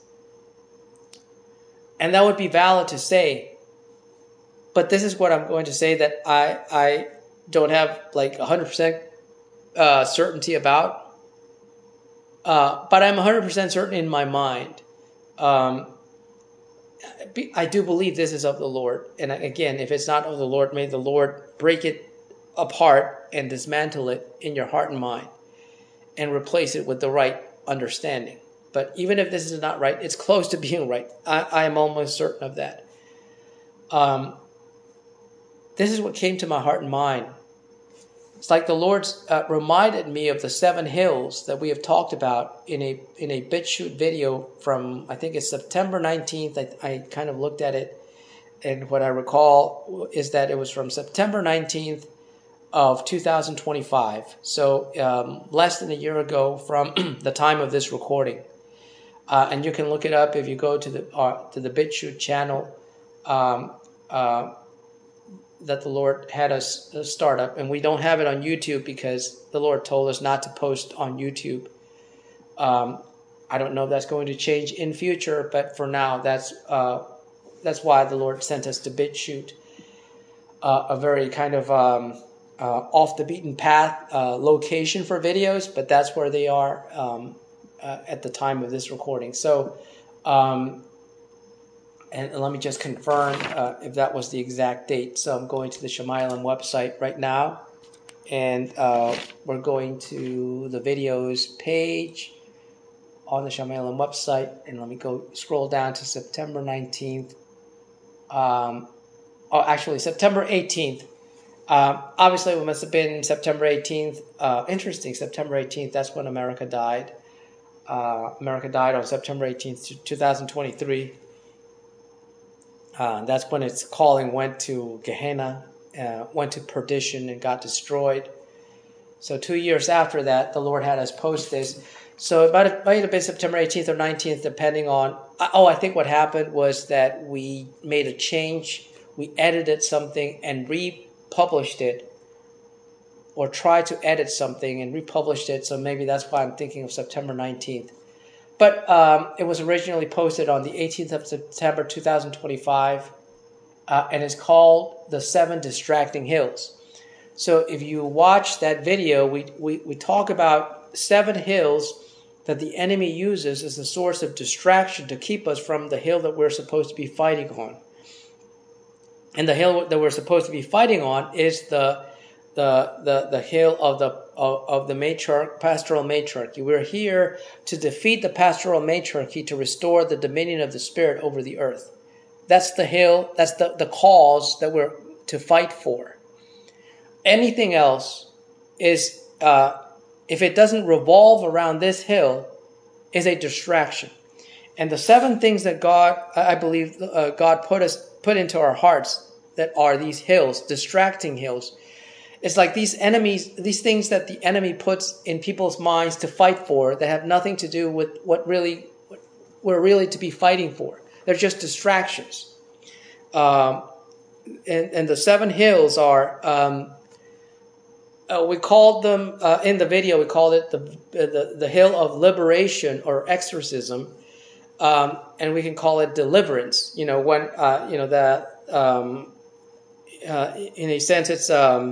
And that would be valid to say, but this is what I'm going to say that I don't have like 100% certainty about, but I'm 100% certain in my mind. I do believe this is of the Lord. And again, if it's not of the Lord, may the Lord break it apart and dismantle it in your heart and mind and replace it with the right understanding. But even if this is not right, it's close to being right. I am almost certain of that. This is what came to my heart and mind. It's like the Lord reminded me of the 7 hills that we have talked about in a BitChute video from, I think it's September 19th. I kind of looked at it, and what I recall is that it was from September 19th of 2025. So less than a year ago from the time of this recording. And you can look it up if you go to the BitChute channel that the Lord had us start up. And we don't have it on YouTube because the Lord told us not to post on YouTube. I don't know if that's going to change in future, but for now, that's why the Lord sent us to BitChute, a very kind of off the beaten path location for videos, but that's where they are at the time of this recording. So, and let me just confirm if that was the exact date. So I'm going to the Shemaylam website right now, and we're going to the videos page on the Shemaylam website, and let me go scroll down to September 19th. Actually, September 18th. Obviously, it must have been September 18th. Interesting, September 18th, that's when America died. America died on September 18th, 2023. That's when its calling went to Gehenna, went to perdition and got destroyed. So 2 years after that, the Lord had us post this. So it might have been September 18th or 19th, depending on... I think what happened was that we made a change. We edited something and republished it, or tried to edit something and republished it. So maybe that's why I'm thinking of September 19th. But it was originally posted on the 18th of September 2025, and it's called The 7 Distracting Hills. So if you watch that video, we talk about 7 hills that the enemy uses as a source of distraction to keep us from the hill that we're supposed to be fighting on. And the hill that we're supposed to be fighting on is the hill of the matriarch, pastoral matriarchy. We're here to defeat the pastoral matriarchy, to restore the dominion of the Spirit over the earth. That's the hill, that's the cause that we're to fight for. Anything else is, if it doesn't revolve around this hill, is a distraction. And the 7 things that God, I believe, God put into our hearts that are these hills, distracting hills. It's like these enemies, these things that the enemy puts in people's minds to fight for that have nothing to do with what we're really to be fighting for. They're just distractions. And the 7 hills are, we called them, in the video, we called it the hill of liberation or exorcism. And we can call it deliverance. In a sense, it's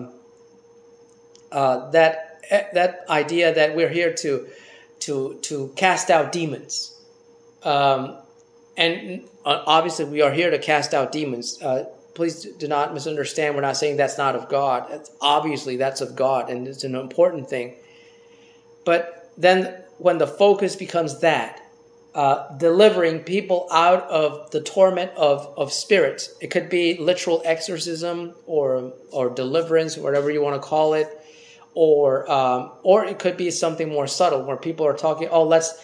that idea that we're here to cast out demons, and obviously we are here to cast out demons. Please do not misunderstand. We're not saying that's not of God. Obviously, that's of God, and it's an important thing. But then, when the focus becomes that, delivering people out of the torment of spirits, it could be literal exorcism or deliverance, whatever you want to call it. Or it could be something more subtle where people are talking, let's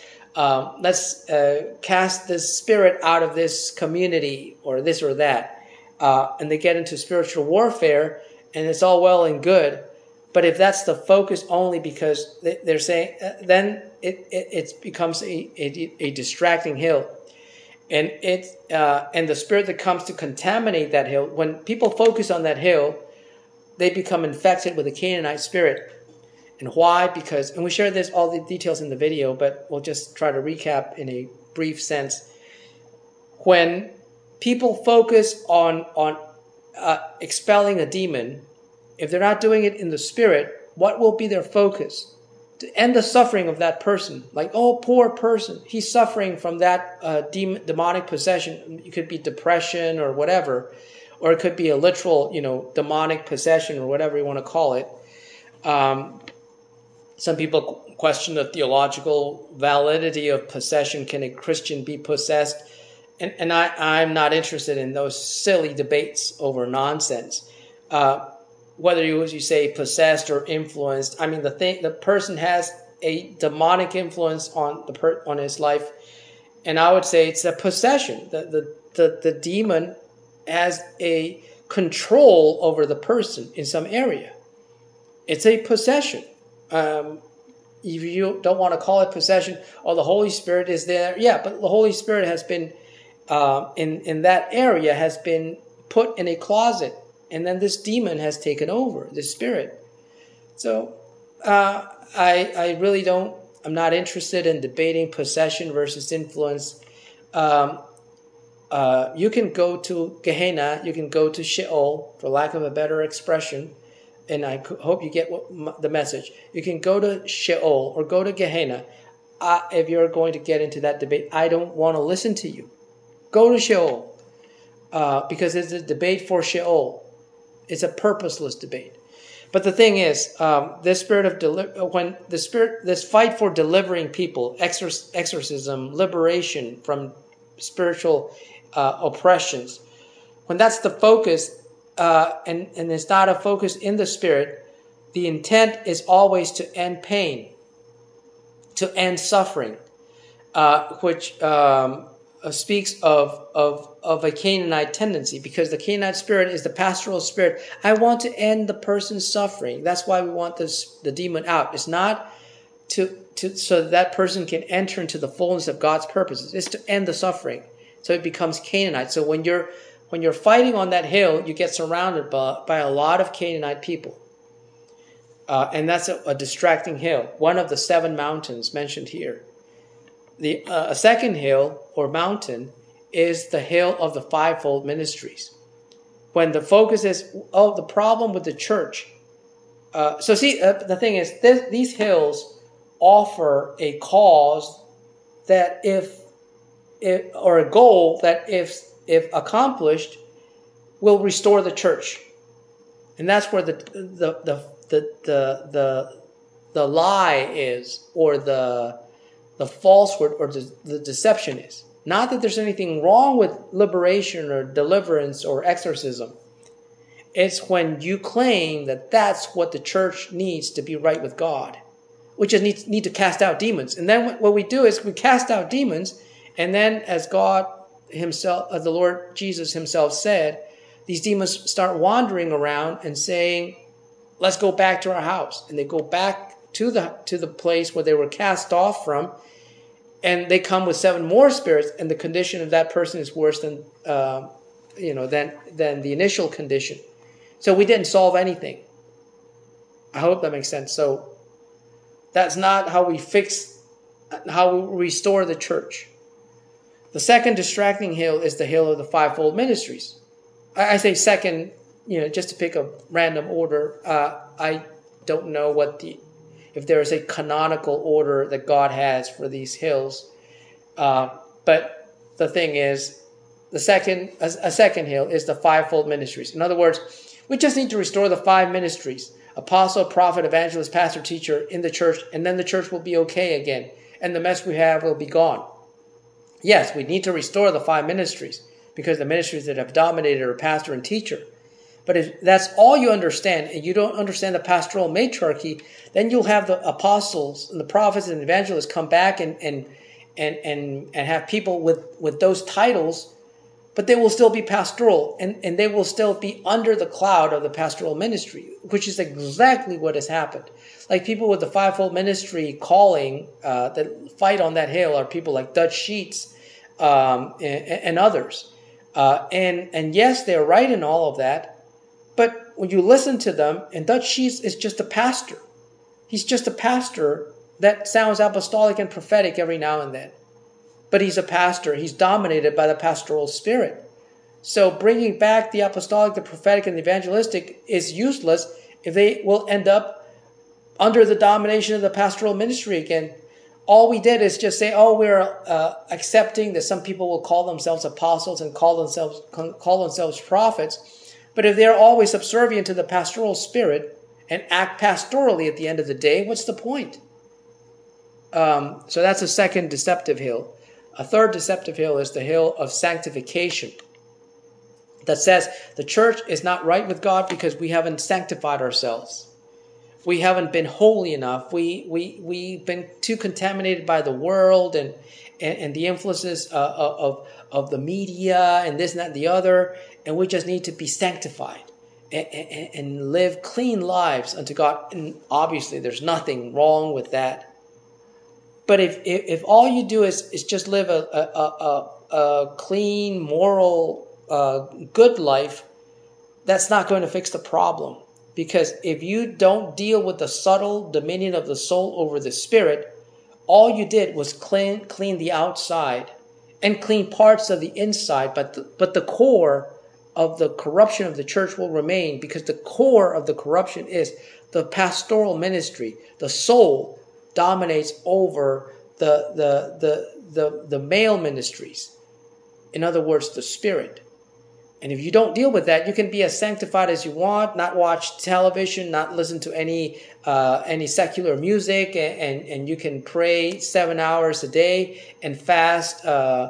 cast this spirit out of this community or this or that. And they get into spiritual warfare, and it's all well and good. But if that's the focus only because they're saying, then it becomes a distracting hill. And and the spirit that comes to contaminate that hill, when people focus on that hill, they become infected with a Canaanite spirit. And why? Because, and we share this, all the details in the video, but we'll just try to recap in a brief sense. When people focus on expelling a demon, if they're not doing it in the spirit, what will be their focus? To end the suffering of that person. Like, oh, poor person, he's suffering from that demonic possession. It could be depression or whatever, or it could be a literal, demonic possession or whatever you want to call it. Some people question the theological validity of possession. Can a Christian be possessed? And I'm not interested in those silly debates over nonsense. Whether you say possessed or influenced, the person has a demonic influence on his life, and I would say it's a possession. The demon has a control over the person in some area. It's a possession. If you don't want to call it possession, the Holy Spirit is there. Yeah, but the Holy Spirit has been in that area, has been put in a closet. And then this demon has taken over, the spirit. So I really don't, I'm not interested in debating possession versus influence. You can go to Gehenna, you can go to Sheol, for lack of a better expression, and I hope you get the message. You can go to Sheol or go to Gehenna. If you're going to get into that debate, I don't want to listen to you. Go to Sheol, because it's a debate for Sheol. It's a purposeless debate. But the thing is, this fight for delivering people, exorcism, liberation from spiritual oppressions, when that's the focus, and it's not a focus in the spirit, the intent is always to end pain, to end suffering, which speaks of a Canaanite tendency, because the Canaanite spirit is the pastoral spirit. I want to end the person's suffering. That's why we want the demon out. It's not so that person can enter into the fullness of God's purposes. It's to end the suffering. So it becomes Canaanite. So when you're fighting on that hill, you get surrounded by a lot of Canaanite people. And that's a distracting hill, one of the 7 mountains mentioned here. A second hill or mountain is the hill of the fivefold ministries. When the focus is, the problem with the church. The thing is, these hills offer a cause that or a goal that if accomplished, will restore the church. And that's where the lie is, or the falsehood or the deception is. Not that there's anything wrong with liberation or deliverance or exorcism. It's when you claim that that's what the church needs to be right with God. We just need to cast out demons. And then what we do is we cast out demons, and then as God himself, the Lord Jesus himself said, these demons start wandering around and saying, let's go back to our house. And they go back to the place where they were cast off from, and they come with 7 more spirits, and the condition of that person is worse than the initial condition. So we didn't solve anything. I hope that makes sense. So that's not how we restore the church. The second distracting hill is the hill of the fivefold ministries. I say second, just to pick a random order. I don't know if there is a canonical order that God has for these hills. But the thing is, a second hill is the fivefold ministries. In other words, we just need to restore the 5 ministries: apostle, prophet, evangelist, pastor, teacher in the church, and then the church will be okay again, and the mess we have will be gone. Yes, we need to restore the 5 ministries, because the ministries that have dominated are pastor and teacher. But if that's all you understand, and you don't understand the pastoral matriarchy, then you'll have the apostles and the prophets and evangelists come back and have people with those titles, but they will still be pastoral, and they will still be under the cloud of the pastoral ministry, which is exactly what has happened. Like people with the fivefold ministry calling that fight on that hill are people like Dutch Sheets and others. And yes, they're right in all of that. But when you listen to them, and Dutch Sheets is just a pastor. He's just a pastor that sounds apostolic and prophetic every now and then. But he's a pastor. He's dominated by the pastoral spirit. So bringing back the apostolic, the prophetic, and the evangelistic is useless if they will end up under the domination of the pastoral ministry again. All we did is just say, we're accepting that some people will call themselves apostles and call themselves prophets. But if they're always subservient to the pastoral spirit and act pastorally at the end of the day, what's the point? So that's a second deceptive hill. A third deceptive hill is the hill of sanctification, that says the church is not right with God because we haven't sanctified ourselves. We haven't been holy enough. We've been too contaminated by the world and the influences of the media and this and that and the other, and we just need to be sanctified and live clean lives unto God. And obviously, there's nothing wrong with that. But if all you do is just live a clean, moral, good life, that's not going to fix the problem. Because if you don't deal with the subtle dominion of the soul over the spirit, all you did was clean the outside and clean parts of the inside, but the core of the corruption of the church will remain, because the core of the corruption is the pastoral ministry. The soul dominates over the male ministries. In other words, the spirit. And if you don't deal with that, you can be as sanctified as you want, not watch television, not listen to any secular music, and you can pray 7 hours a day and fast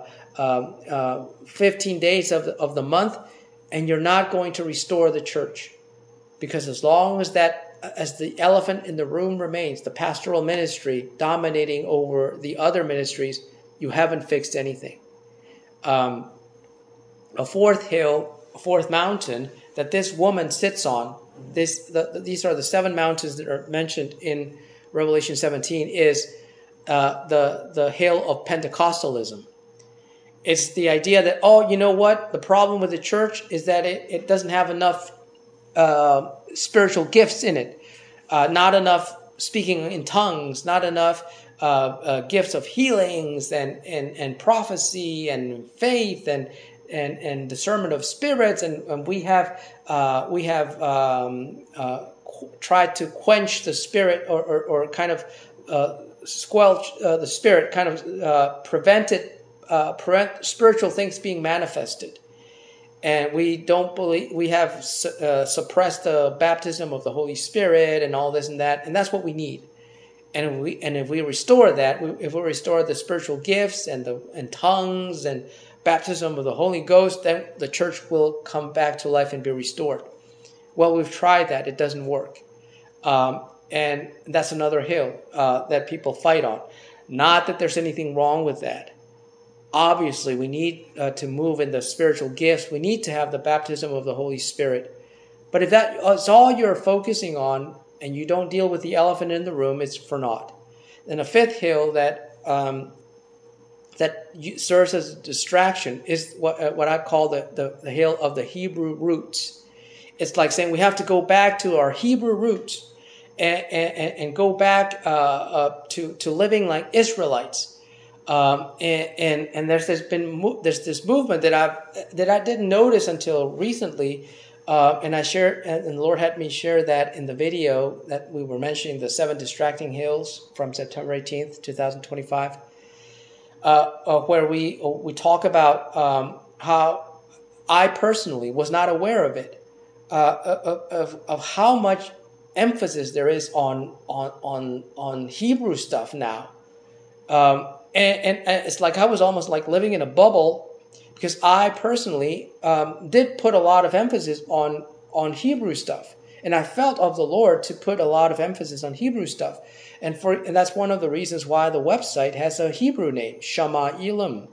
15 days of the month, and you're not going to restore the church. Because as long as the elephant in the room remains, the pastoral ministry dominating over the other ministries, you haven't fixed anything. A fourth mountain that this woman sits on, these are the 7 mountains that are mentioned in Revelation 17, is the hill of Pentecostalism. It's the idea that, you know what? The problem with the church is that it doesn't have enough spiritual gifts in it. Not enough speaking in tongues, not enough gifts of healings and prophecy and faith and discernment of spirits, and we have tried to quench the spirit or kind of squelch the spirit, kind of prevent spiritual things being manifested. And we don't believe, we have suppressed the baptism of the Holy Spirit and all this and that, and that's what we need. And if we restore that, if we restore the spiritual gifts and tongues and baptism of the Holy Ghost, then the church will come back to life and be restored. Well, we've tried that; it doesn't work, and that's another hill that people fight on. Not that there's anything wrong with that. Obviously, we need to move in the spiritual gifts. We need to have the baptism of the Holy Spirit. But if that's all you're focusing on and you don't deal with the elephant in the room, it's for naught. Then a fifth hill that serves as a distraction is what I call the hill of the Hebrew roots. It's like saying we have to go back to our Hebrew roots and go back to living like Israelites. And there's this movement that I didn't notice until recently, and I shared, and the Lord had me share that in the video that we were mentioning, the 7 distracting hills from September 18th, 2025, where we talk about how I personally was not aware of it, of how much emphasis there is on Hebrew stuff now. And it's like I was almost like living in a bubble, because I personally did put a lot of emphasis on Hebrew stuff. And I felt of the Lord to put a lot of emphasis on Hebrew stuff. And that's one of the reasons why the website has a Hebrew name, Shama Elam.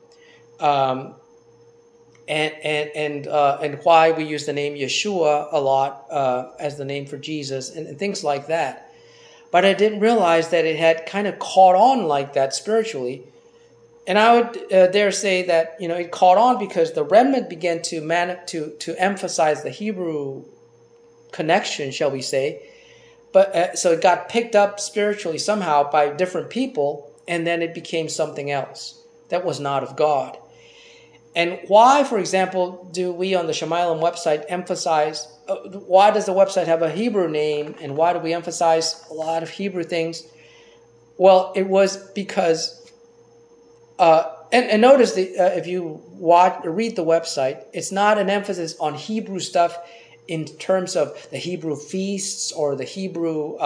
And why we use the name Yeshua a lot as the name for Jesus and things like that. But I didn't realize that it had kind of caught on like that spiritually. And I would dare say that it caught on because the remnant began to emphasize the Hebrew connection, shall we say. But so it got picked up spiritually somehow by different people, and then it became something else that was not of God. And why, for example, do we on the Shemalim website emphasize, why does the website have a Hebrew name, and why do we emphasize a lot of Hebrew things? Well, it was because, and notice if you read the website, it's not an emphasis on Hebrew stuff in terms of the Hebrew feasts or the Hebrew,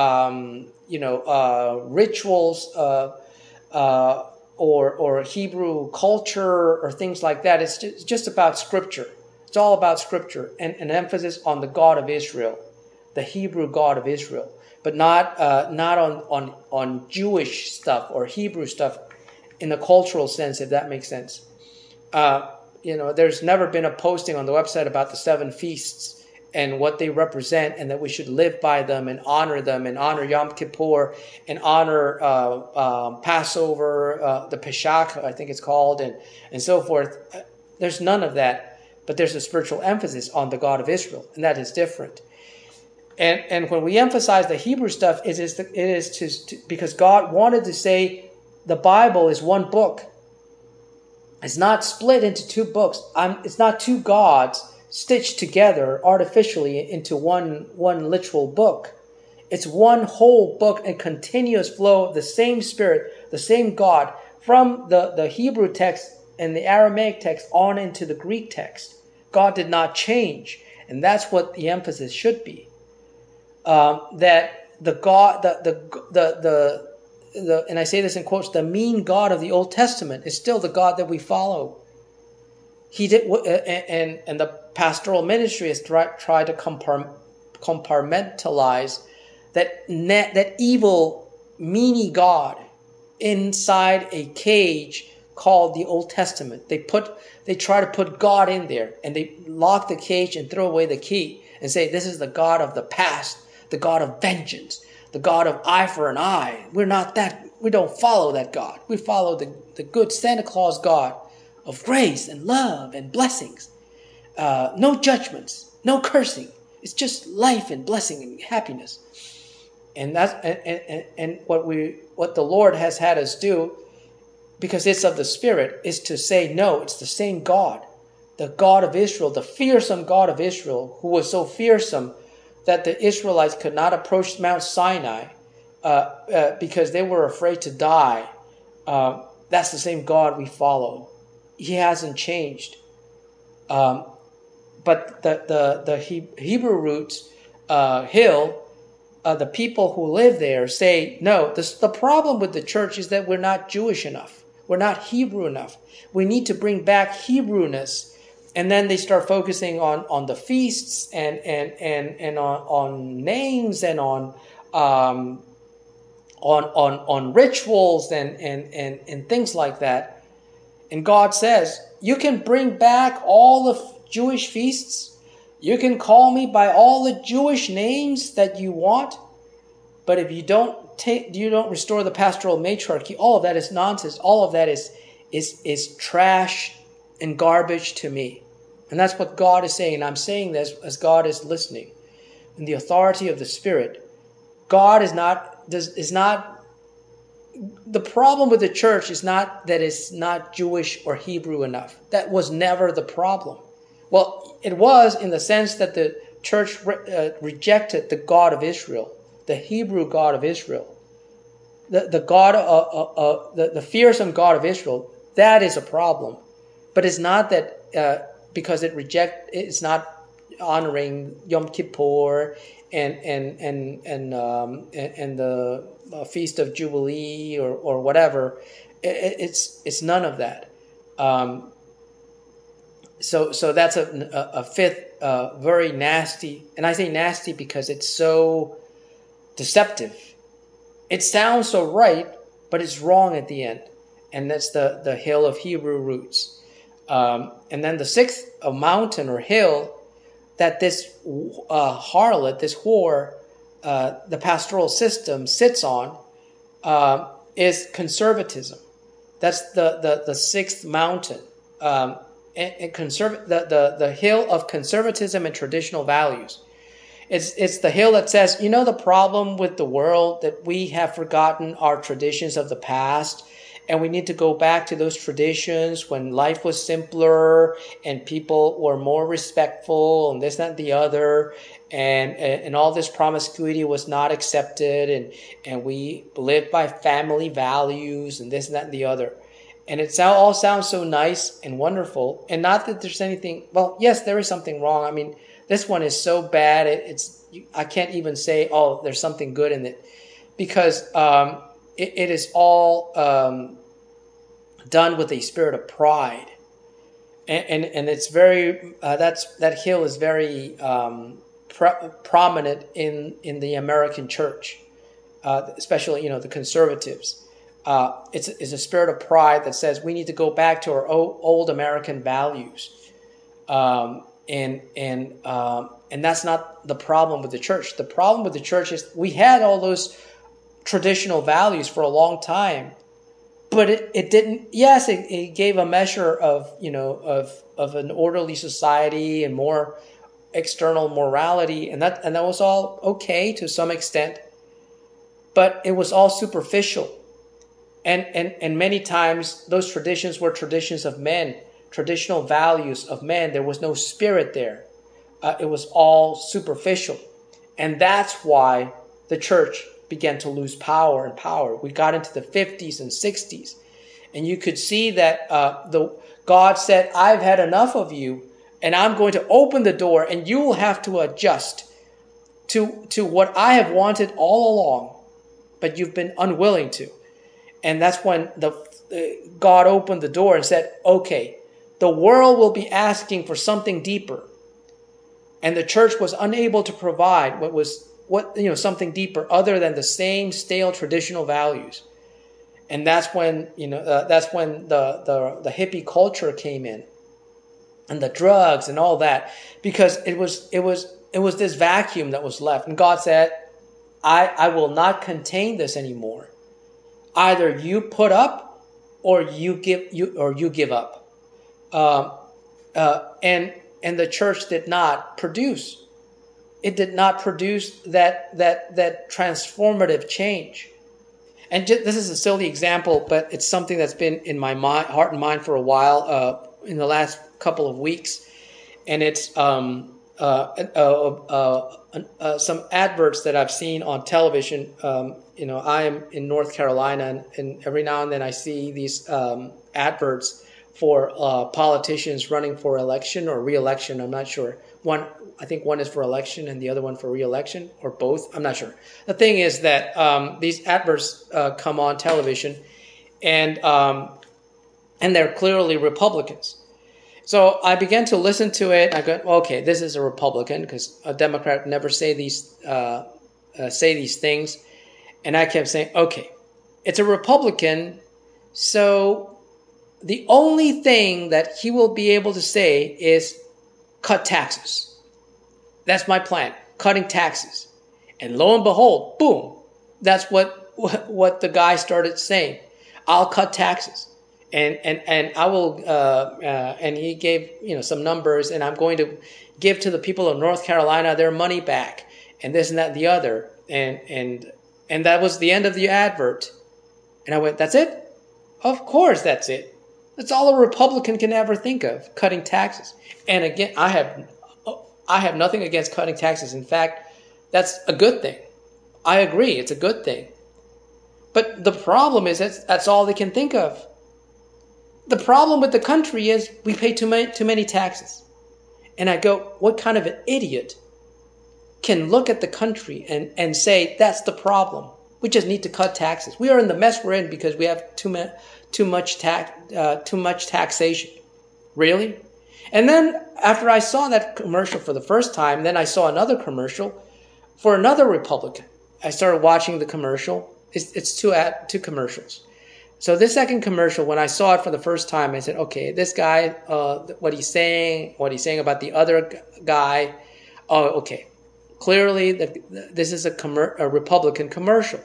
rituals, or Hebrew culture or things like that. It's just about Scripture. It's all about Scripture and an emphasis on the God of Israel, the Hebrew God of Israel, but not on Jewish stuff or Hebrew stuff in the cultural sense, if that makes sense. There's never been a posting on the website about the 7 feasts and what they represent, and that we should live by them and honor Yom Kippur and honor Passover, the Pesach, I think it's called, and so forth. There's none of that, but there's a spiritual emphasis on the God of Israel, and that is different. And when we emphasize the Hebrew stuff, it is because God wanted to say the Bible is one book. It's not split into 2 books. It's not 2 gods stitched together artificially into one literal book. It's one whole book, and continuous flow of the same Spirit, the same God, from the Hebrew text and the Aramaic text on into the Greek text. God did not change, and that's what the emphasis should be. That the God, and I say this in quotes, the mean God of the Old Testament is still the God that we follow. He did, and the pastoral ministry has tried to compartmentalize that evil, meanie God inside a cage called the Old Testament. They try to put God in there, and they lock the cage and throw away the key and say, this is the God of the past, the God of vengeance, the God of eye for an eye. We're not that. We don't follow that God. We follow the good Santa Claus God of grace and love and blessings. No judgments, no cursing. It's just life and blessing and happiness. And that's and what the Lord has had us do, because it's of the Spirit, is to say, no, it's the same God, the God of Israel, the fearsome God of Israel, who was so fearsome that the Israelites could not approach Mount Sinai because they were afraid to die. That's the same God we follow. He hasn't changed. But the Hebrew roots, Hill, the people who live there say, no, the problem with the church is that we're not Jewish enough. We're not Hebrew enough. We need to bring back Hebrewness. And then they start focusing on the feasts and on names and on rituals and things like that. And God says, you can bring back all the Jewish feasts. You can call me by all the Jewish names that you want. But if you don't restore the pastoral matriarchy, all of that is nonsense. All of that is trash and garbage to me. And that's what God is saying. And I'm saying this as God is listening. In the authority of the Spirit, God is not. The problem with the church is not that it's not Jewish or Hebrew enough. That was never the problem. Well, it was in the sense that the church rejected the God of Israel, the Hebrew God of Israel, the God the fearsome God of Israel. That is a problem, but it's not that because it's not honoring Yom Kippur and the Feast of Jubilee or whatever. It's none of that. So that's a fifth very nasty, and I say nasty because it's so deceptive. It sounds so right, but it's wrong at the end, and that's the hill of Hebrew roots. And then the sixth, a mountain or hill that this harlot, this whore, the pastoral system sits on, is conservatism. That's the sixth mountain. The hill of conservatism and traditional values. It's the hill that says, you know, the problem with the world, that we have forgotten our traditions of the past, and we need to go back to those traditions when life was simpler and people were more respectful and this, that, and the other, and all this promiscuity was not accepted, and we lived by family values and this, and that, and the other. And it all sounds so nice and wonderful. And not that there's anything, well, yes, there is something wrong. I mean, this one is so bad, I can't even say, oh, there's something good in it. Because it is all done with a spirit of pride. And it's very, that hill is very prominent in the American church, especially, you know, the conservatives. It's a spirit of pride that says we need to go back to our old American values, and that's not the problem with the church. The problem with the church is we had all those traditional values for a long time, but it didn't. Yes, it gave a measure of, you know, of an orderly society and more external morality, and that was all okay to some extent, but it was all superficial. And many times those traditions were traditions of men, traditional values of men. There was no spirit there. It was all superficial. And that's why the church began to lose power and power. We got into the 50s and 60s. And you could see that God said, I've had enough of you, and I'm going to open the door, and you will have to adjust to what I have wanted all along, but you've been unwilling to. And that's when God opened the door and said, okay, the world will be asking for something deeper. And the church was unable to provide something deeper other than the same stale traditional values. And that's when, the hippie culture came in, and the drugs and all that, because it was this vacuum that was left. And God said, I will not contain this anymore. Either you put up, or you give up. And the church did not produce. It did not produce that transformative change. And this is a silly example, but it's something that's been in my heart and mind for a while, in the last couple of weeks. And it's some adverts that I've seen on television. I am in North Carolina, and every now and then I see these adverts for politicians running for election or re-election. I'm not sure. I think one is for election and the other one for re-election, or both. I'm not sure. The thing is that these adverts come on television, and they're clearly Republicans. So I began to listen to it. I go, okay, this is a Republican, because a Democrat would never say these things. And I kept saying, okay, it's a Republican, so the only thing that he will be able to say is cut taxes. That's my plan, cutting taxes. And lo and behold, boom, that's what the guy started saying. I'll cut taxes. And I will, and he gave, some numbers, and I'm going to give to the people of North Carolina their money back, and this and that and the other. And that was the end of the advert. And I went, that's it? Of course that's it. That's all a Republican can ever think of, cutting taxes. And again, I have nothing against cutting taxes. In fact, that's a good thing. I agree, it's a good thing. But the problem is that's all they can think of. The problem with the country is we pay too many taxes. And I go, what kind of an idiot can look at the country and say that's the problem? We just need to cut taxes. We are in the mess we're in because we have too much taxation. Really? And then after I saw that commercial for the first time, then I saw another commercial for another Republican. I started watching the commercial. It's two commercials. So this second commercial, when I saw it for the first time, I said, okay, this guy, what he's saying about the other guy, oh, okay. Clearly, this is a Republican commercial.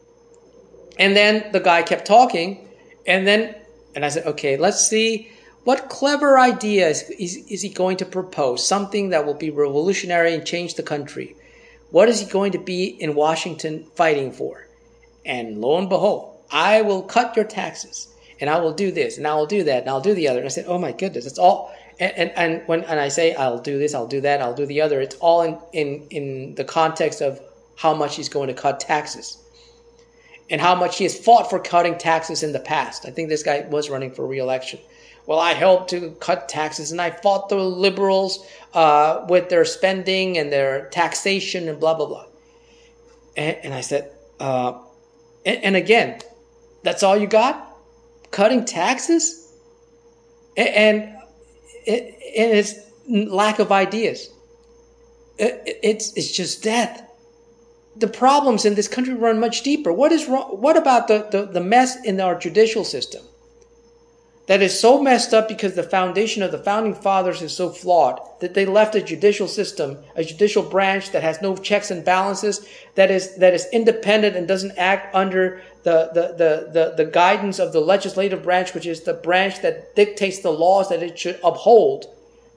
And then the guy kept talking, and I said, okay, let's see what clever idea is he going to propose, something that will be revolutionary and change the country. What is he going to be in Washington fighting for? And lo and behold, I will cut your taxes, and I will do this, and I will do that, and I'll do the other. And I said, oh my goodness, it's all. And when I say I'll do this, I'll do that, I'll do the other, it's all in the context of how much he's going to cut taxes, and how much he has fought for cutting taxes in the past. I think this guy was running for re-election. Well, I helped to cut taxes, and I fought the liberals with their spending and their taxation and blah, blah, blah. And I said, and again, that's all you got? Cutting taxes? And it's lack of ideas. It's just death. The problems in this country run much deeper. What is wrong? What about the mess in our judicial system that is so messed up because the foundation of the founding fathers is so flawed that they left a judicial system, a judicial branch that has no checks and balances, that is independent and doesn't act under the guidance of the legislative branch, which is the branch that dictates the laws that it should uphold.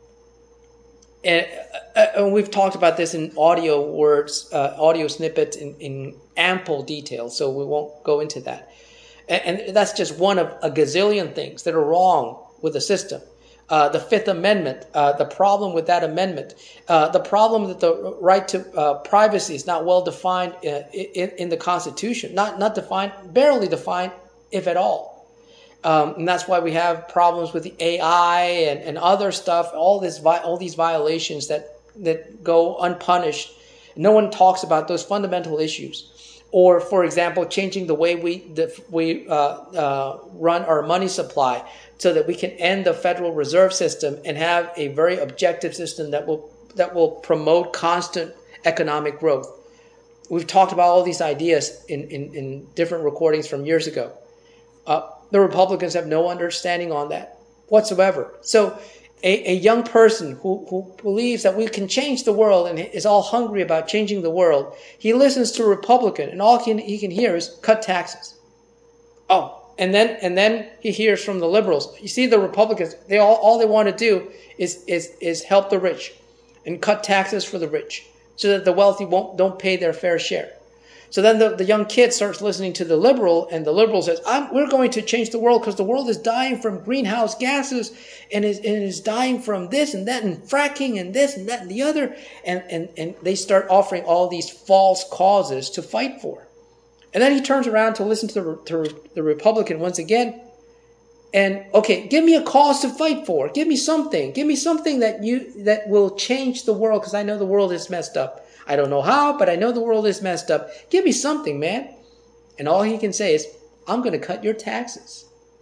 And we've talked about this in audio snippets in ample detail, so we won't go into that. And that's just one of a gazillion things that are wrong with the system. The Fifth Amendment, the problem with that amendment, the problem that the right to privacy is not well defined in the Constitution, not defined, barely defined, if at all. And that's why we have problems with the AI and other stuff, all these violations that go unpunished. No one talks about those fundamental issues. Or, for example, changing the way we run our money supply so that we can end the Federal Reserve System and have a very objective system that will promote constant economic growth. We've talked about all these ideas in different recordings from years ago. The Republicans have no understanding on that whatsoever. So a young person who believes that we can change the world and is all hungry about changing the world, he listens to a Republican and all he can hear is cut taxes. Oh, and then he hears from the liberals. You see, the Republicans, all they want to do is help the rich and cut taxes for the rich so that the wealthy don't pay their fair share. So then the young kid starts listening to the liberal, and the liberal says, we're going to change the world because the world is dying from greenhouse gases and is dying from this and that and fracking and this and that and the other. And they start offering all these false causes to fight for. And then he turns around to listen to the Republican once again. And, okay, give me a cause to fight for. Give me something. Give me something that will change the world because I know the world is messed up. I don't know how, but I know the world is messed up. Give me something, man. And all he can say is, I'm going to cut your taxes.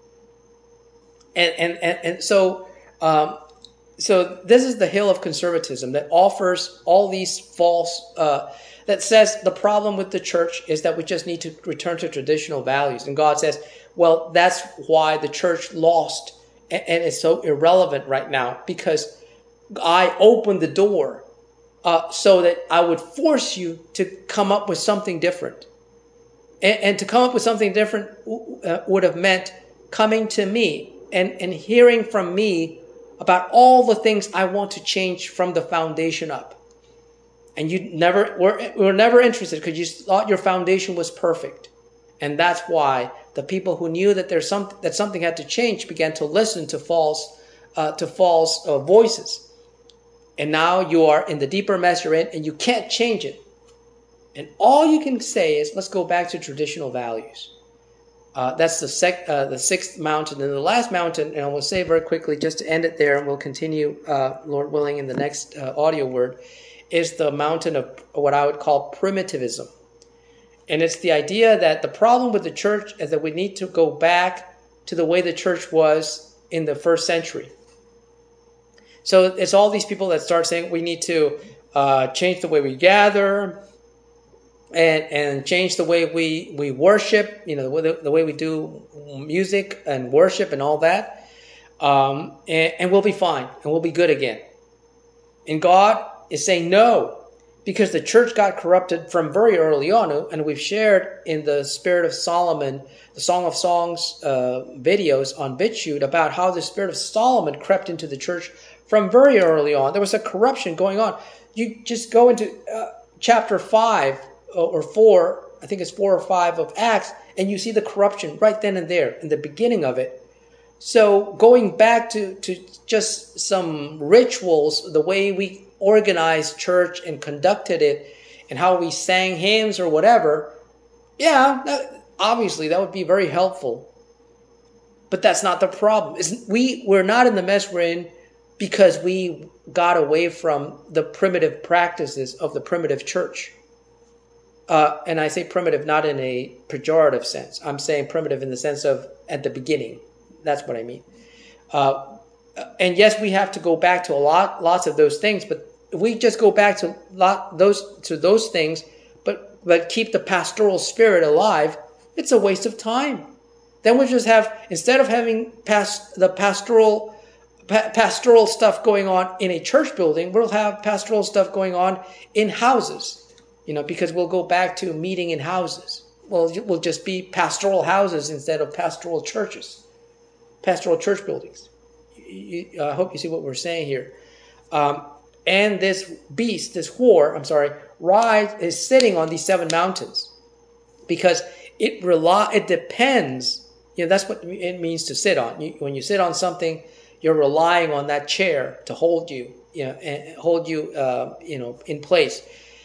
And so this is the hill of conservatism that offers all these false, that says the problem with the church is that we just need to return to traditional values. And God says, well, that's why the church lost and is so irrelevant right now, because I opened the door so that I would force you to come up with something different. And to come up with something different would have meant coming to me and hearing from me about all the things I want to change from the foundation up. And you were never interested because you thought your foundation was perfect. And that's why the people who knew that that something had to change began to listen to false voices. And now you are in the deeper mess you're in, and you can't change it. And all you can say is, let's go back to traditional values. That's the sixth mountain. And the last mountain, and I will say very quickly, just to end it there, and we'll continue, Lord willing, in the next audio word, is the mountain of what I would call primitivism. And it's the idea that the problem with the church is that we need to go back to the way the church was in the first century. So it's all these people that start saying we need to change the way we gather and change the way we worship, the way we do music and worship and all that. And we'll be fine and we'll be good again. And God is saying no, because the church got corrupted from very early on. And we've shared in the Spirit of Solomon, the Song of Songs videos on BitChute about how the Spirit of Solomon crept into the church from very early on. There was a corruption going on. You just go into chapter 5 or 4, I think it's 4 or 5 of Acts, and you see the corruption right then and there in the beginning of it. So going back to just some rituals, the way we organized church and conducted it, and how we sang hymns or whatever, obviously that would be very helpful. But that's not the problem. We're not in the mess we're in because we got away from the primitive practices of the primitive church. And I say primitive not in a pejorative sense. I'm saying primitive in the sense of at the beginning. That's what I mean. And yes, we have to go back to lots of those things. But if we just go back to those things, but keep the pastoral spirit alive, it's a waste of time. Then we'll just have, instead of having the pastoral stuff going on in a church building, we'll have pastoral stuff going on in houses. Because we'll go back to meeting in houses. Well, it will just be pastoral houses instead of pastoral churches, pastoral church buildings. I hope you see what we're saying here. And this beast, this whore, is sitting on these 7 mountains because it depends. That's what it means to sit on. When you sit on something, you're relying on that chair to hold you, and hold you, in place.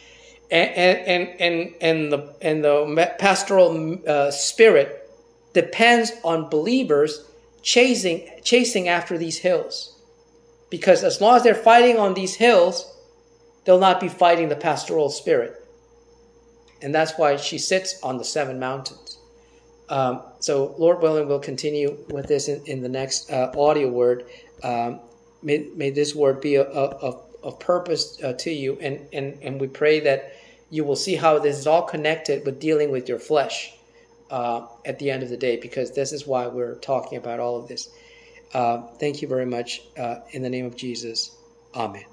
And the pastoral spirit depends on believers chasing after these hills, because as long as they're fighting on these hills, they'll not be fighting the pastoral spirit, and that's why she sits on the 7 mountains. So, Lord willing, we'll continue with this in the next audio word. May this word be of purpose to you, and we pray that you will see how this is all connected with dealing with your flesh at the end of the day, because this is why we're talking about all of this. Thank you very much. In the name of Jesus, amen.